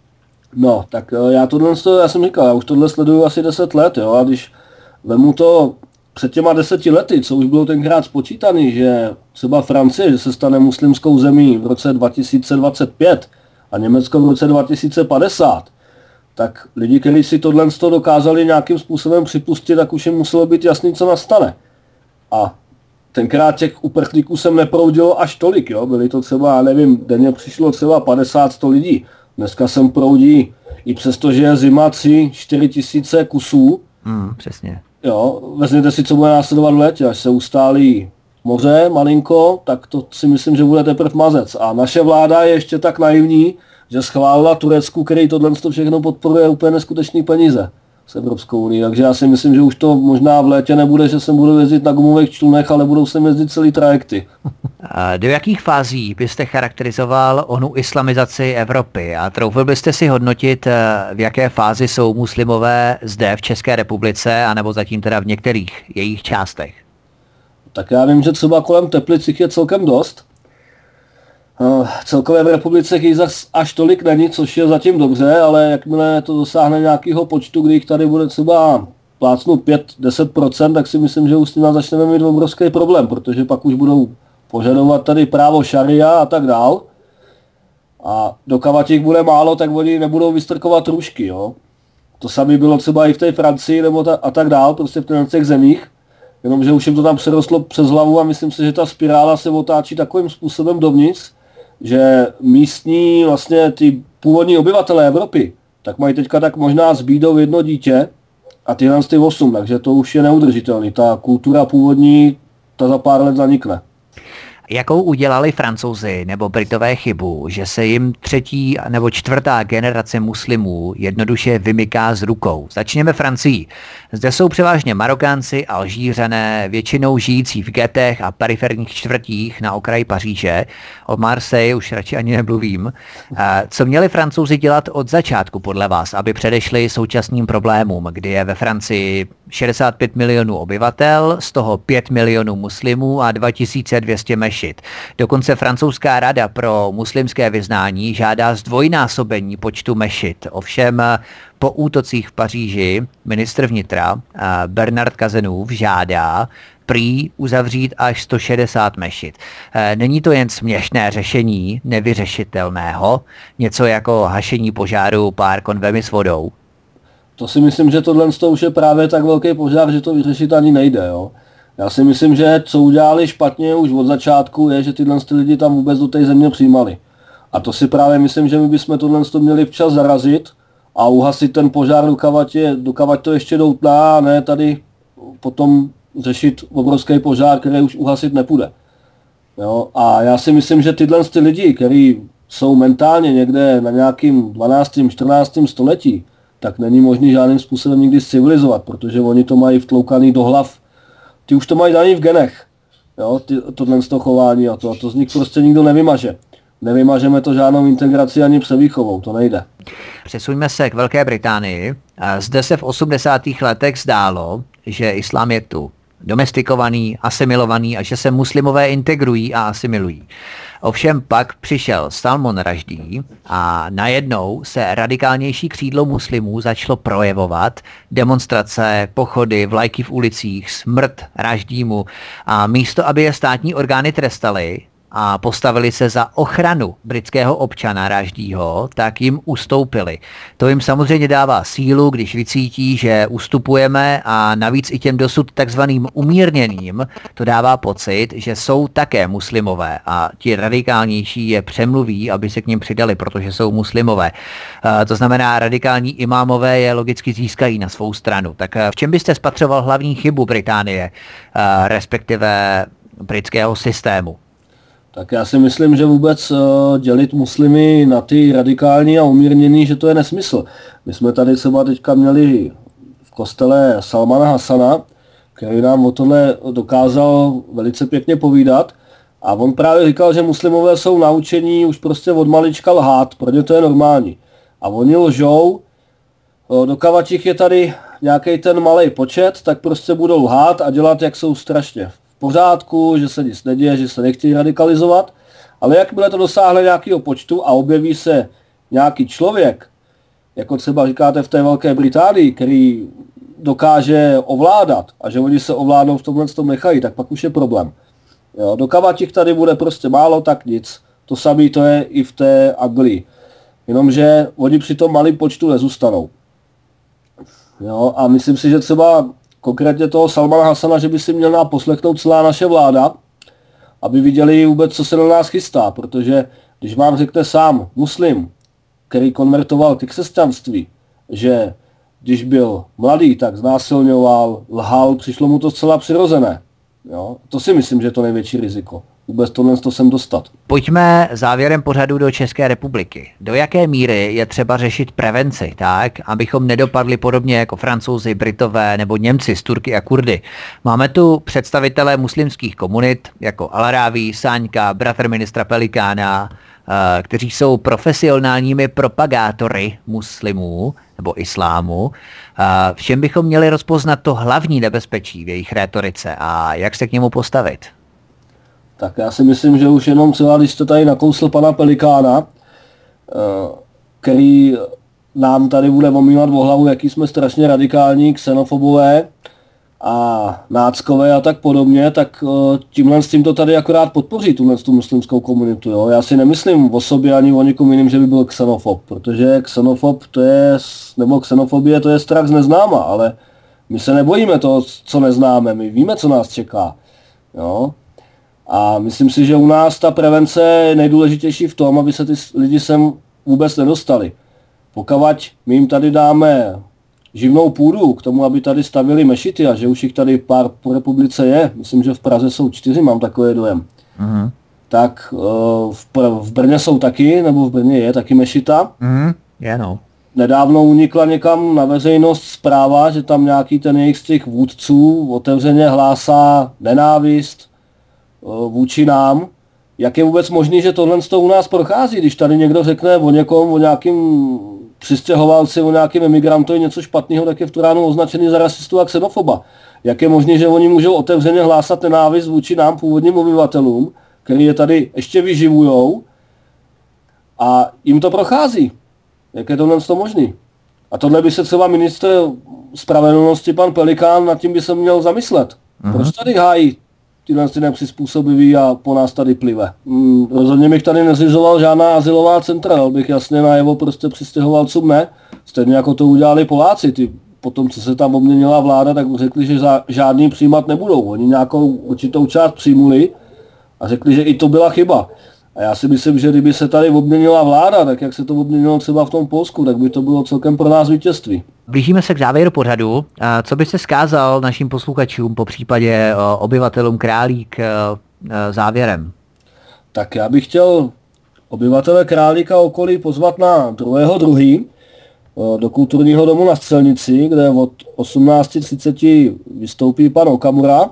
No, tak já tohle, já jsem říkal, já už tohle sleduju asi deset let, jo, a když vemu to před těma deseti lety, co už bylo tenkrát spočítaný, že třeba Francie, že se stane muslimskou zemí v roce dva tisíce dvacet pět a Německo v roce dva tisíce padesát, tak lidi, kteří si tohle dokázali nějakým způsobem připustit, tak už jim muselo být jasný, co nastane. A tenkrát těch uprchlíků sem neproudilo až tolik, jo, byli to třeba, nevím, denně přišlo třeba padesát sto lidí. Dneska sem proudí, i přesto, že je zima, tři čtyři tisíce kusů. Hmm, přesně. Jo, vezměte si, co bude následovat v létě, až se ustálí moře malinko, tak to si myslím, že bude teprve mazec. A naše vláda je ještě tak naivní, že schválila Turecku, který tohle všechno podporuje úplně neskutečný peníze s Evropskou unii. Takže já si myslím, že už to možná v létě nebude, že se budou jezdit na gumových člunech, ale budou se jezdit celý trajekty. Do jakých fází byste charakterizoval onu islamizaci Evropy a troufil byste si hodnotit, v jaké fázi jsou muslimové zde v České republice, anebo zatím teda v některých jejich částech? Tak já vím, že třeba kolem Teplic je celkem dost. Celkově v republice jich až tolik není, což je zatím dobře, ale jakmile to dosáhne nějakého počtu, kdy jich tady bude třeba plácnout pět až deset procent, tak si myslím, že už s tím začneme mít obrovský problém, protože pak už budou požadovat tady právo šaria a tak dál. A dokud těch bude málo, tak oni nebudou vystrkovat růžky, jo. To samé bylo třeba i v té Francii nebo ta, a tak dál, prostě v těch zemích. Jenomže už jim to tam přerostlo přes hlavu a myslím si, že ta spirála se otáčí takovým způsobem dovnitř, že místní vlastně ty původní obyvatelé Evropy, tak mají teďka tak možná s bídou jedno dítě a tyhle z ty osm, takže to už je neudržitelný. Ta kultura původní, ta za pár let zanikne. Jakou udělali Francouzi nebo Britové chybu, že se jim třetí nebo čtvrtá generace muslimů jednoduše vymyká z rukou? Začněme Francií. Zde jsou převážně Marokánci, Alžířané, většinou žijící v getech a periferních čtvrtích na okraji Paříže. O Marseille už radši ani nemluvím. Co měli Francouzi dělat od začátku podle vás, aby předešli současným problémům, kdy je ve Francii šedesát pět milionů obyvatel, z toho pět milionů muslimů a dva tisíce dvě stě mešit. Dokonce francouzská rada pro muslimské vyznání žádá zdvojnásobení počtu mešit. Ovšem po útocích v Paříži ministr vnitra Bernard Cazeneuve žádá prý uzavřít až sto šedesát mešit. Není to jen směšné řešení nevyřešitelného, něco jako hašení požáru pár konvemi s vodou? To si myslím, že tohle už je právě tak velký požár, že to vyřešit ani nejde. Jo? Já si myslím, že co udělali špatně už od začátku je, že tyhle lidi tam vůbec do té země přijímali. A to si právě myslím, že my bychom tohle měli včas zarazit a uhasit ten požár, dokavať to ještě doutná, a ne tady potom řešit obrovský požár, který už uhasit nepůjde. Jo? A já si myslím, že tyhle lidi, kteří jsou mentálně někde na nějakým dvanáctém čtrnáctém století, tak není možný žádným způsobem nikdy civilizovat, protože oni to mají vtloukaný do hlav. Ty už to mají daný v genech, jo, ty, tohle z toho chování a to, a to z nich prostě nikdo nevymaže. Nevymažeme to žádnou integraci ani převýchovou, to nejde. Přesuňme se k Velké Británii. Zde se v osmdesátých letech zdálo, že islám je tu domestikovaný, asimilovaný a že se muslimové integrují a asimilují. Ovšem pak přišel Salman Rushdie a najednou se radikálnější křídlo muslimů začalo projevovat, demonstrace, pochody, vlajky v ulicích, smrt Rushdímu a místo, aby je státní orgány trestaly, a postavili se za ochranu britského občana Raždího, tak jim ustoupili. To jim samozřejmě dává sílu, když vycítí, že ustupujeme, a navíc i těm dosud takzvaným umírněným to dává pocit, že jsou také muslimové a ti radikálnější je přemluví, aby se k nim přidali, protože jsou muslimové. To znamená, radikální imámové je logicky získají na svou stranu. Tak v čem byste spatřoval hlavní chybu Británie, respektive britského systému? Tak já si myslím, že vůbec uh, dělit muslimy na ty radikální a umírněný, že to je nesmysl. My jsme tady třeba teďka měli v kostele Salmana Hasana, který nám o tohle dokázal velice pěkně povídat, a on právě říkal, že muslimové jsou naučení už prostě od malička lhát, protože to je normální. A oni lžou, dokud jich je tady nějaký ten malej počet, tak prostě budou lhát a dělat, jak jsou strašně pořádku, že se nic neděje, že se nechtějí radikalizovat, ale jakmile to dosáhne nějakého počtu a objeví se nějaký člověk, jako třeba říkáte v té Velké Británii, který dokáže ovládat a že oni se ovládnou v tomhle tom nechají, tak pak už je problém. Jo, dokud těch tady bude prostě málo, tak nic. To samé to je i v té Anglii. Jenomže oni při tom malém počtu nezůstanou. Jo, a myslím si, že třeba konkrétně toho Salmana Hasana, že by si měla poslechnout celá naše vláda, aby viděli vůbec, co se na nás chystá, protože když vám řekne sám muslim, který konvertoval ke křesťanství, že když byl mladý, tak znásilňoval, lhal, přišlo mu to zcela přirozené. Jo? To si myslím, že je to největší riziko. Vůbec tohle to sem dostat. Pojďme závěrem pořadu do České republiky. Do jaké míry je třeba řešit prevenci, tak, abychom nedopadli podobně jako Francouzi, Britové nebo Němci z Turky a Kurdy? Máme tu představitele muslimských komunit jako Al-Ráví, Sáňka, bratr ministra Pelikána, kteří jsou profesionálními propagátory muslimů nebo islámu. V čem bychom měli rozpoznat to hlavní nebezpečí v jejich rétorice a jak se k němu postavit? Tak já si myslím, že už jenom třeba, když jste tady nakousl pana Pelikána, který nám tady bude omývat o hlavu, jaký jsme strašně radikální, xenofobové a náckové a tak podobně, tak tímhle s tím to tady akorát podpoří tuhle tu muslimskou komunitu. Jo? Já si nemyslím o sobě ani o nikom jiným, že by byl xenofob, protože xenofob to je, nebo xenofobie to je strach z neznáma, ale my se nebojíme toho, co neznáme, my víme, co nás čeká. Jo? A myslím si, že u nás ta prevence je nejdůležitější v tom, aby se ty lidi sem vůbec nedostali. Pokud my jim tady dáme živnou půdu k tomu, aby tady stavili mešity, a že už jich tady pár po republice je, myslím, že v Praze jsou čtyři, mám takový dojem, uh-huh. tak uh, v, Pr- v Brně jsou taky, nebo v Brně je taky mešita. Uh-huh. Yeah, no. Nedávno unikla někam na veřejnost zpráva, že tam nějaký ten jejich z těch vůdců otevřeně hlásá nenávist vůči nám. Jak je vůbec možný, že tohle u nás prochází, když tady někdo řekne o někom, o nějakým přistěhovalci, o nějakým emigrantovi něco špatného, tak je v tu ránu označený za rasistu a xenofoba. Jak je možné, že oni můžou otevřeně hlásat nenávist vůči nám, původním obyvatelům, který je tady ještě vyživujou, a jim to prochází. Jak je tohle to možný? A tohle by se třeba ministr spravedlnosti, pan Pelikán, nad tím by se měl zamyslet. Uh-huh. Proč tady hájí tyhle ty nepřizpůsobivý a po nás tady plive? Hmm, rozhodně bych tady nezřizoval žádná azylová centra, dal bych jasně najevo prostě přistěhovalcům ne. Stejně jako to udělali Poláci. Ty, potom, co se tam obměnila vláda, tak řekli, že za, žádný přijímat nebudou. Oni nějakou určitou část přijmuli a řekli, že i to byla chyba. A já si myslím, že kdyby se tady obměnila vláda, tak jak se to obměnilo třeba v tom Polsku, tak by to bylo celkem pro nás vítězství. Blížíme se k závěru pořadu. Co byste vzkázal našim posluchačům, po případě obyvatelům Králík, závěrem? Tak já bych chtěl obyvatele Králíka okolí pozvat na druhého druhý do kulturního domu na Střelnici, kde od osmnáct třicet vystoupí pan Okamura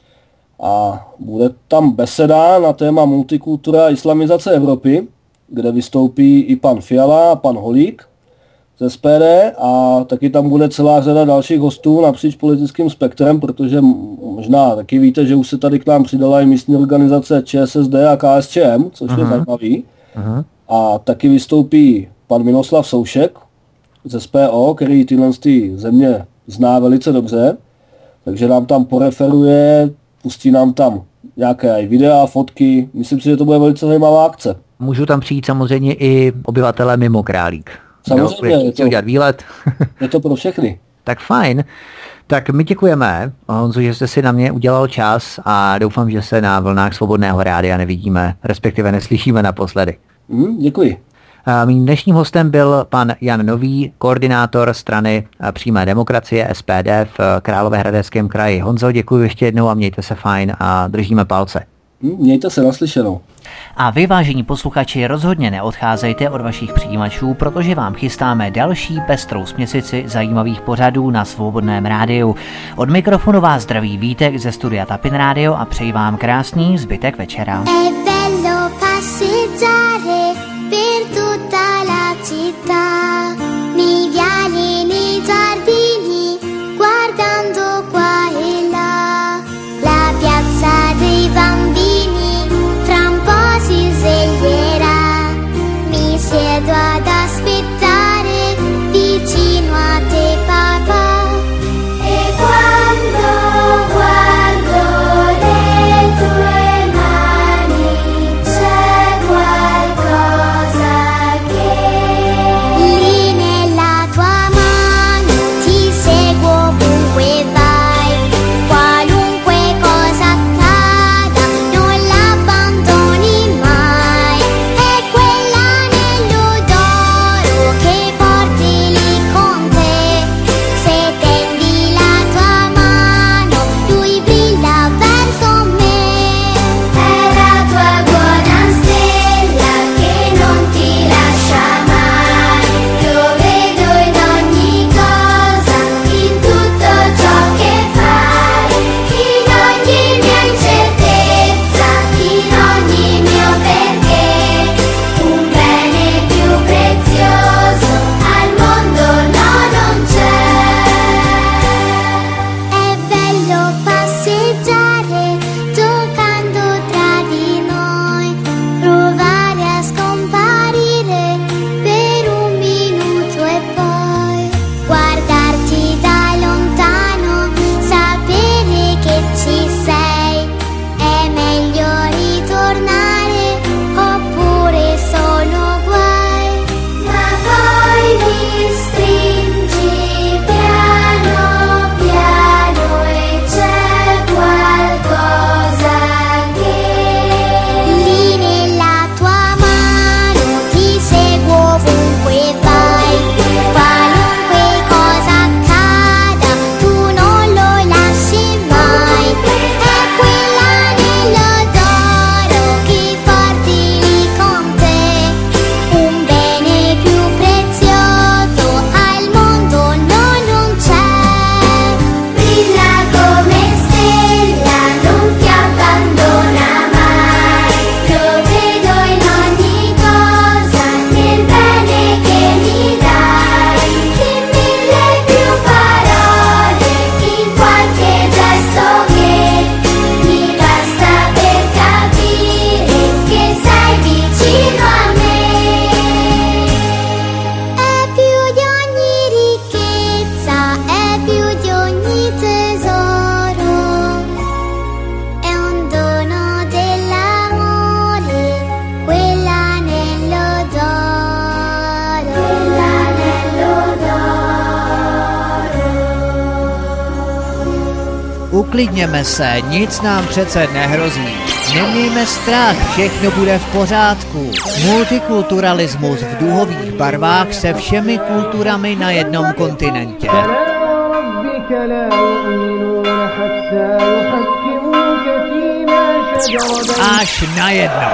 a bude tam beseda na téma multikultura a islamizace Evropy, kde vystoupí i pan Fiala a pan Holík z S P D, a taky tam bude celá řada dalších hostů napříč politickým spektrem, protože možná taky víte, že už se tady k nám přidala i místní organizace Č S S D a K S Č M, což uh-huh. je zajímavý. Uh-huh. A taky vystoupí pan Miloslav Soušek z S P O, který tyhle ty země zná velice dobře, takže nám tam poreferuje, pustí nám tam nějaké videa, fotky. Myslím si, že to bude velice zajímavá akce. Můžu tam přijít samozřejmě i obyvatele mimo Králík. Samozřejmě. No, Je chci to, udělat výlet. je to pro všechny. Tak fajn. Tak my děkujeme, Honzo, že jste si na mě udělal čas a doufám, že se na vlnách Svobodného rádia nevidíme, respektive neslyšíme naposledy. Mm, děkuji. Mým dnešním hostem byl pan Jan Nový, koordinátor strany Přímé demokracie S P D v Královéhradeckém kraji. Honzo, děkuji ještě jednou a mějte se fajn a držíme palce. Mm, mějte se, naslyšenou. A vy, vážení posluchači, rozhodně neodcházejte od vašich přijímačů, protože vám chystáme další pestrou směsici zajímavých pořadů na Svobodném rádiu. Od mikrofonu vás zdraví Vítek ze studia Tapin Radio a přeji vám krásný zbytek večera. È bello passeggiare per tutta la città, nei viali, nei giardini, guardando qua e là, la piazza dei bambini, fra un po' si sveglierà, mi siedo ad aspettare vicino a te papà, e quando guardo le tue mani c'è qualcosa che lì nella tua mano ti seguo ovunque vai, qualunque cosa accada non l'abbandoni mai, è quell'anello d'oro che porti lì con te, se tendi la tua mano lui brilla verso me, è la tua buona stella che non ti lascia mai, lo vedo in ogni cosa, in tutto ciò che fai, in ogni mia incertezza, in ogni mio perché, un bene più prezioso al mondo no non c'è. È bello passeggiare giocando tra di noi, provare a scomparire per un minuto e poi guardarti da lontano, sapere che ci sei, è meglio ritornare oppure sono guai, ma poi mi stringi piano piano e c'è qualcosa che lì nella tua mano ti seguo ovunque vai, qualunque cosa accada tu non lo lasci mai, è quell'anello d'oro che porti lì con te, un bene più prezioso al mondo no non c'è, brilla come stella, non ti abbandona mai, lo vedo in ogni cosa, nel bene che mi dai, in mille più parole, in qualche gesto che mi basta per capire che sei vicino a me, è più di ogni ricchezza, è più di ogni tesoro, è un dono dell'amore, quell'anello d'oro, quell'anello d'oro. Uklidněme se, nic nám přece nehrozí. Nemějme strach, všechno bude v pořádku. Multikulturalismus v duhových barvách se všemi kulturami na jednom kontinentě. ربك لا يؤمنون حتى يحكموك فيما شجر Až na jedno.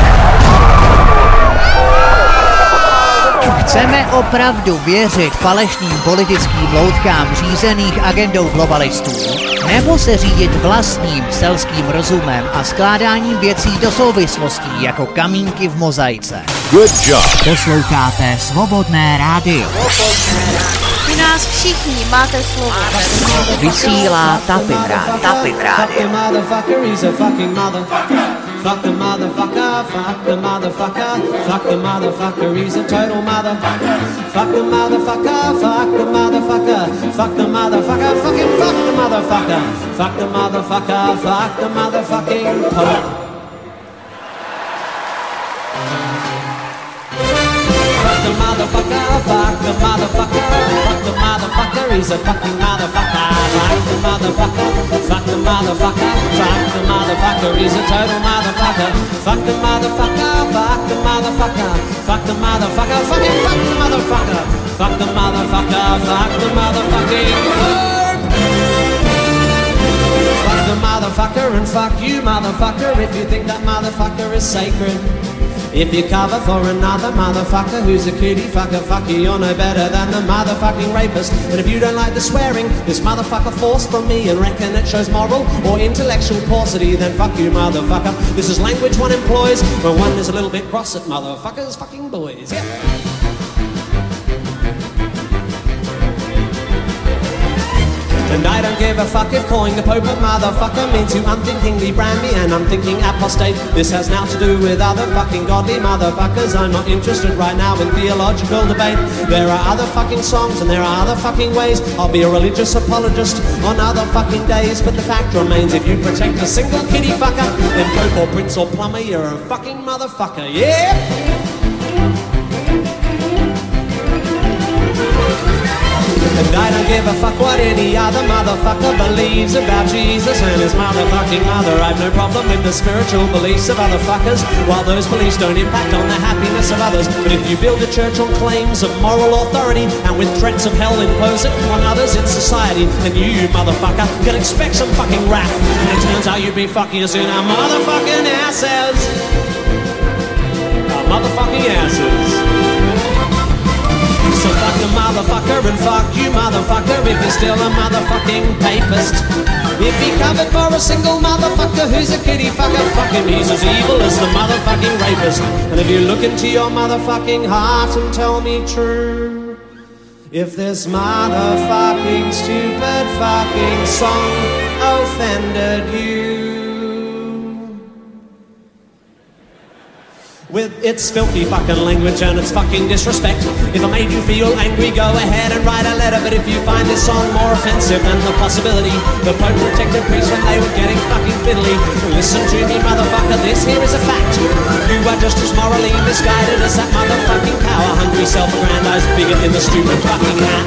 Chceme opravdu věřit falešným politickým loutkám řízených agendou globalistů? Nebo se řídit vlastním selským rozumem a skládáním věcí do souvislostí jako kamínky v mozaice? Good job. Posloucháte Svobodné rádio. U nás všichni máte slovo. Vysílá Tapin rádio. Tapin rádio. Motherfucker, he's a fucking motherfucker. Fuck the motherfucker, fuck the motherfucker, fuck the motherfucker, he's a total motherfucker. Fuck the motherfucker, fuck the motherfucker, fuck the motherfucker, fucking fuck the motherfucker. Fuck the motherfucker, fuck the motherfucking pope. Fuck the motherfucker, fuck the motherfucker, fuck the motherfucker, he's a fucking motherfucker. Fuck the motherfucker, fuck the motherfucker, fuck the motherfucker, he's a total motherfucker. Fuck the motherfucker, fuck the motherfucker, fuck the motherfucker, fucking fuck the motherfucker. Fuck the motherfucker, fuck the motherfucking pope. Fuck the motherfucker and fuck you motherfucker if you think that motherfucker is sacred. If you cover for another motherfucker who's a kitty fucker, fuck you, you're no better than the motherfucking rapist. And if you don't like the swearing this motherfucker forced from me and reckon it shows moral or intellectual paucity, then fuck you motherfucker. This is language one employs when one is a little bit cross at motherfuckers fucking boys. Yeah. And I don't give a fuck if calling the Pope a motherfucker means you unthinkingly brand me and I'm thinking apostate. This has now to do with other fucking godly motherfuckers. I'm not interested right now in theological debate. There are other fucking songs and there are other fucking ways. I'll be a religious apologist on other fucking days. But the fact remains, if you protect a single kitty fucker, then Pope or Prince or Plumber, you're a fucking motherfucker, yeah? And I don't give a fuck what any other motherfucker believes about Jesus and his motherfucking mother. I've no problem with the spiritual beliefs of other fuckers, while those beliefs don't impact on the happiness of others. But if you build a church on claims of moral authority and with threats of hell impose it on others in society, then you, you motherfucker, can expect some fucking wrath. And it turns out you've been fucking us in our motherfucking asses. Our motherfucking asses. So fuck the motherfucker and fuck you motherfucker if you're still a motherfucking papist. If he covered for a single motherfucker who's a kitty fucker, fuck him, he's as evil as the motherfucking rapist. And if you look into your motherfucking heart and tell me true, if this motherfucking stupid fucking song offended you with its filthy fucking language and its fucking disrespect. If I made you feel angry, go ahead and write a letter. But if you find this song more offensive than the possibility the Pope protected priests when they were getting fucking fiddly, listen to me motherfucker, this here is a fact. You are just as morally misguided as that motherfucking power-hungry self-aggrandized bigot in the stupid fucking hat.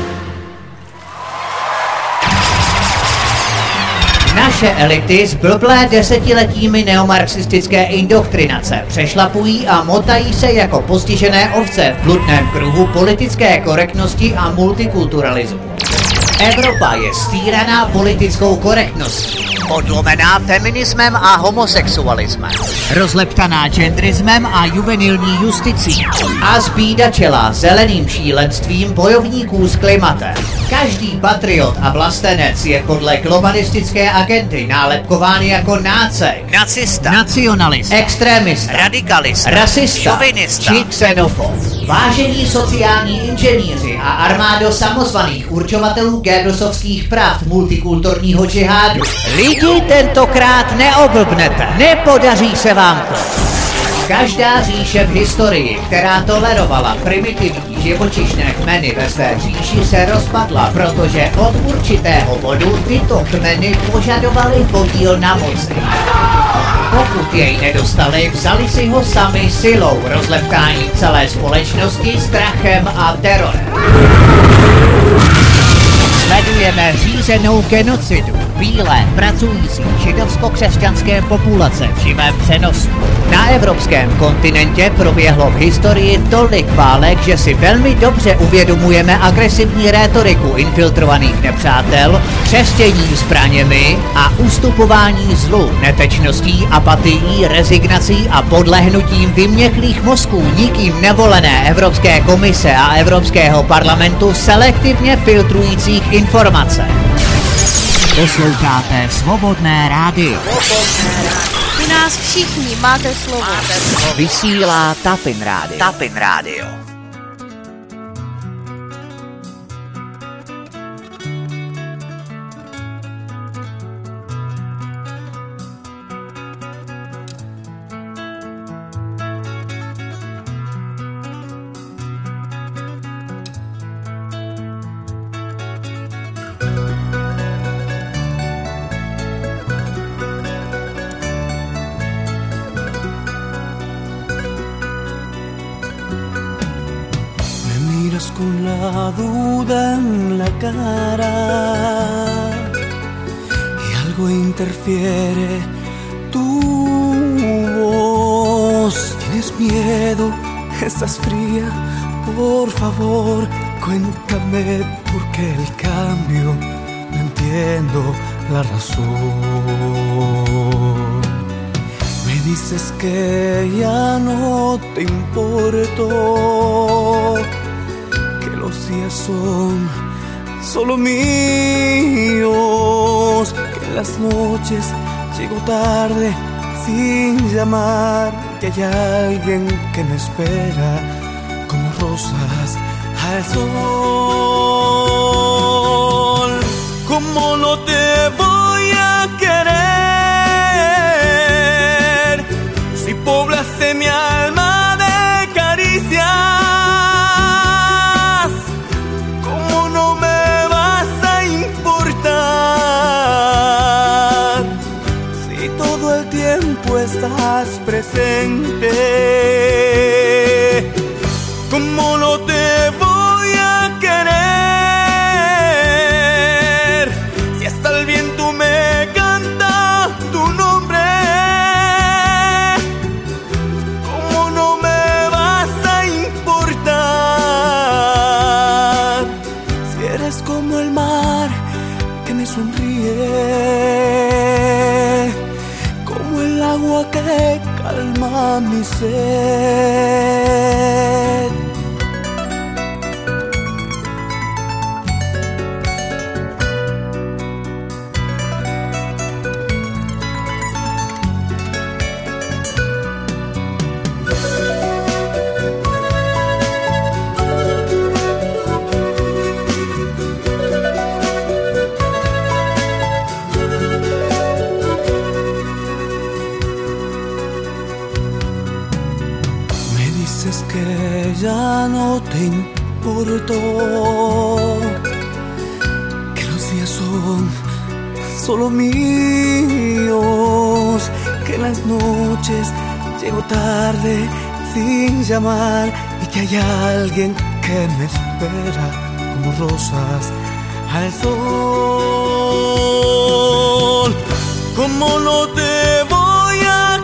Naše elity zblblé desetiletími neomarxistické indoktrinace přešlapují a motají se jako postižené ovce v bludném kruhu politické korektnosti a multikulturalismu. Evropa je stýraná politickou korektností, podlomená feminismem a homosexualismem, rozleptaná genderismem a juvenilní justicí a zbídačelá zeleným šílenstvím bojovníků s klimatem. Každý patriot a vlastenec je podle globalistické agendy nálepkován jako nácek, nacista, nacionalista, extremista, radikalista, rasista, šovinista či xenofob. Vážení sociální inženýři a armádo samozvaných určovatelů Goebbelsovských pravd multikulturního džihádu, lidi tentokrát neoblbnete, nepodaří se vám to. Každá říše v historii, která tolerovala primitivní živočišné kmeny ve své říši, se rozpadla, protože od určitého bodu tyto kmeny požadovaly podíl na moci. Pokud jej nedostali, vzali si ho sami silou rozleptání celé společnosti strachem a terorem. Sledujeme řízenou genocidu bílé pracující židovsko-křesťanské populace v živém přenosu. Na evropském kontinentě proběhlo v historii tolik válek, že si velmi dobře uvědomujeme agresivní rétoriku infiltrovaných nepřátel, křestění zbraněmi a ustupování zlu, netečností, apatií, rezignací a podlehnutím vyměklých mozků nikým nevolené Evropské komise a Evropského parlamentu selektivně filtrujících informace. Posloucháte Svobodné rádio. U nás všichni máte slovo. Vysílá Tapin rádio. Tapin rádio. la duda en la cara y algo interfiere tu voz. ¿Tienes miedo? ¿Estás fría? Por favor, cuéntame por qué el cambio. No entiendo la razón. Me dices que ya no te importo, que los días son solo míos, que en las noches llego tarde sin llamar, que hay alguien que me espera como rosas al sol. ¿Cómo no te voy a querer si poblaste mi alma de caricias? ¿Cómo no me vas a importar si todo el tiempo estás presente? ¿Cómo no te voy a querer si hasta el viento me canta tu nombre? ¿Cómo no me vas a importar si eres como el mar que me sonríe, como el agua que calma mi sed? Que ya no te importo, que los días son solo míos, que en las noches llego tarde sin llamar y que hay alguien que me espera como rosas al sol. ¿Cómo no te voy a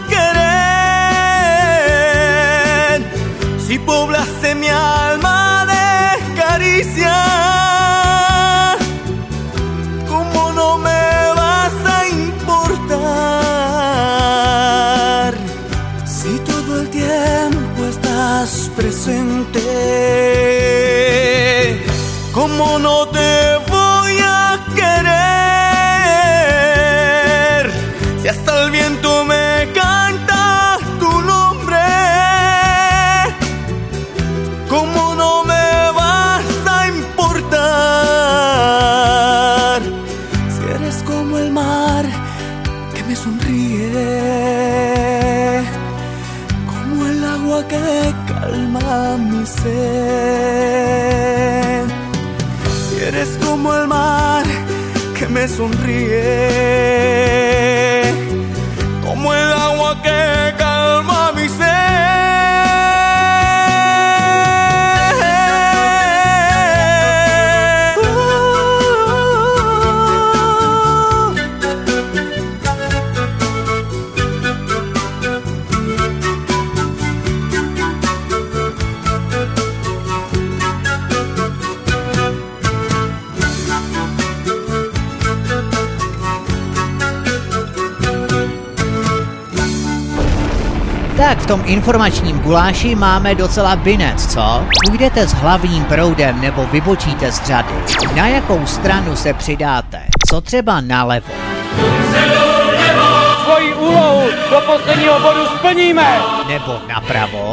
querer si poblaste mi alma de caricias? ¿Cómo no me vas a importar si todo el tiempo estás presente? ¿Cómo no te voy a querer si hasta el viento me canta tu nombre? ¿Cómo no me vas a importar si eres como el mar que me sonríe, como el agua que calma mi sed? Si eres como el mar que me sonríe, como el agua que calma mi sed. Tak v tom informačním guláši máme docela binec, co? Půjdete s hlavním proudem nebo vybočíte z řady? Na jakou stranu se přidáte? Co třeba nalevo? Svoji úlohu do posledního bodu splníme! Nebo napravo?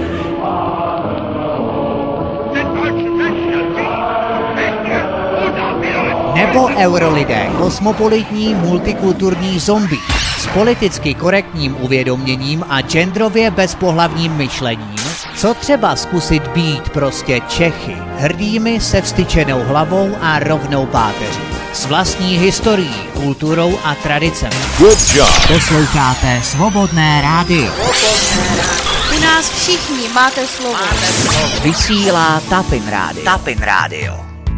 Nebo eurolidé, kosmopolitní multikulturní zombie s politicky korektním uvědoměním a genderově bezpohlavním myšlením? Co třeba zkusit být prostě Čechy, hrdými se vstyčenou hlavou a rovnou páteří, s vlastní historií, kulturou a tradicemi? Good job. Posloucháte Svobodné rádio. U nás všichni máte slovo. Vysílá Tapin Radio. Tapin Radio.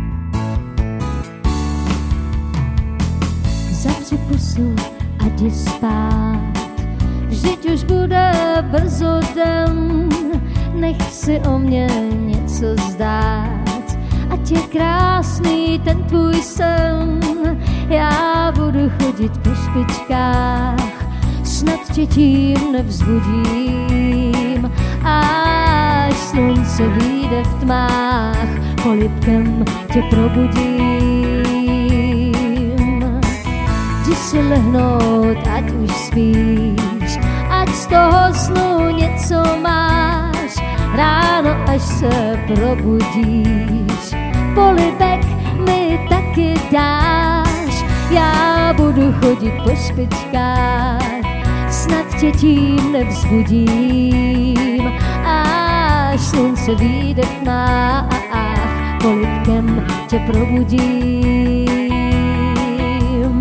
Zavři pusu a jdi spát, vždyť už bude brzo den, nech si o mě něco zdát, ať je krásný ten tvůj sen. Já budu chodit po špičkách, snad tě tím nevzbudím, až slunce vyjde v tmách, polibkem tě probudím. Jdi si lehnout, ať už spíš, ať z toho snu něco máš, ráno až se probudíš, polibek mi taky dáš. Já budu chodit po špičkách, snad tě tím nevzbudím, až slunce vyjde v tmách, polibkem tě probudím.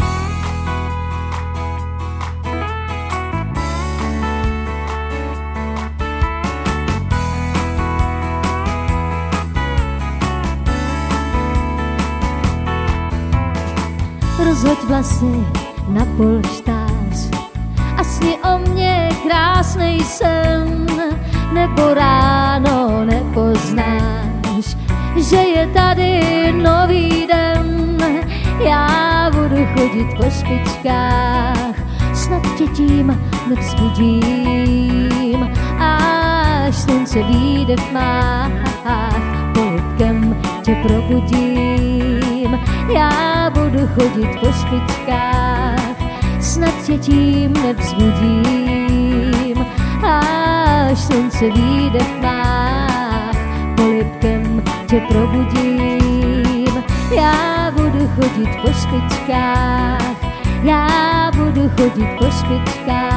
Rozhoď vlasy na polštář a sni o mě krásnej sen, nebo ráno nepoznáš, že je tady nový den. Já budu chodit po špičkách, snad tě tím nevzbudím, až slunce vyjde v tmách, polibkem tě probudím. Já budu chodit po špičkách, snad tě tím nevzbudím, až slunce vyjde v tmách, polibkem tě probudím. Já budu chodit po špičkách, já budu chodit po špičkách.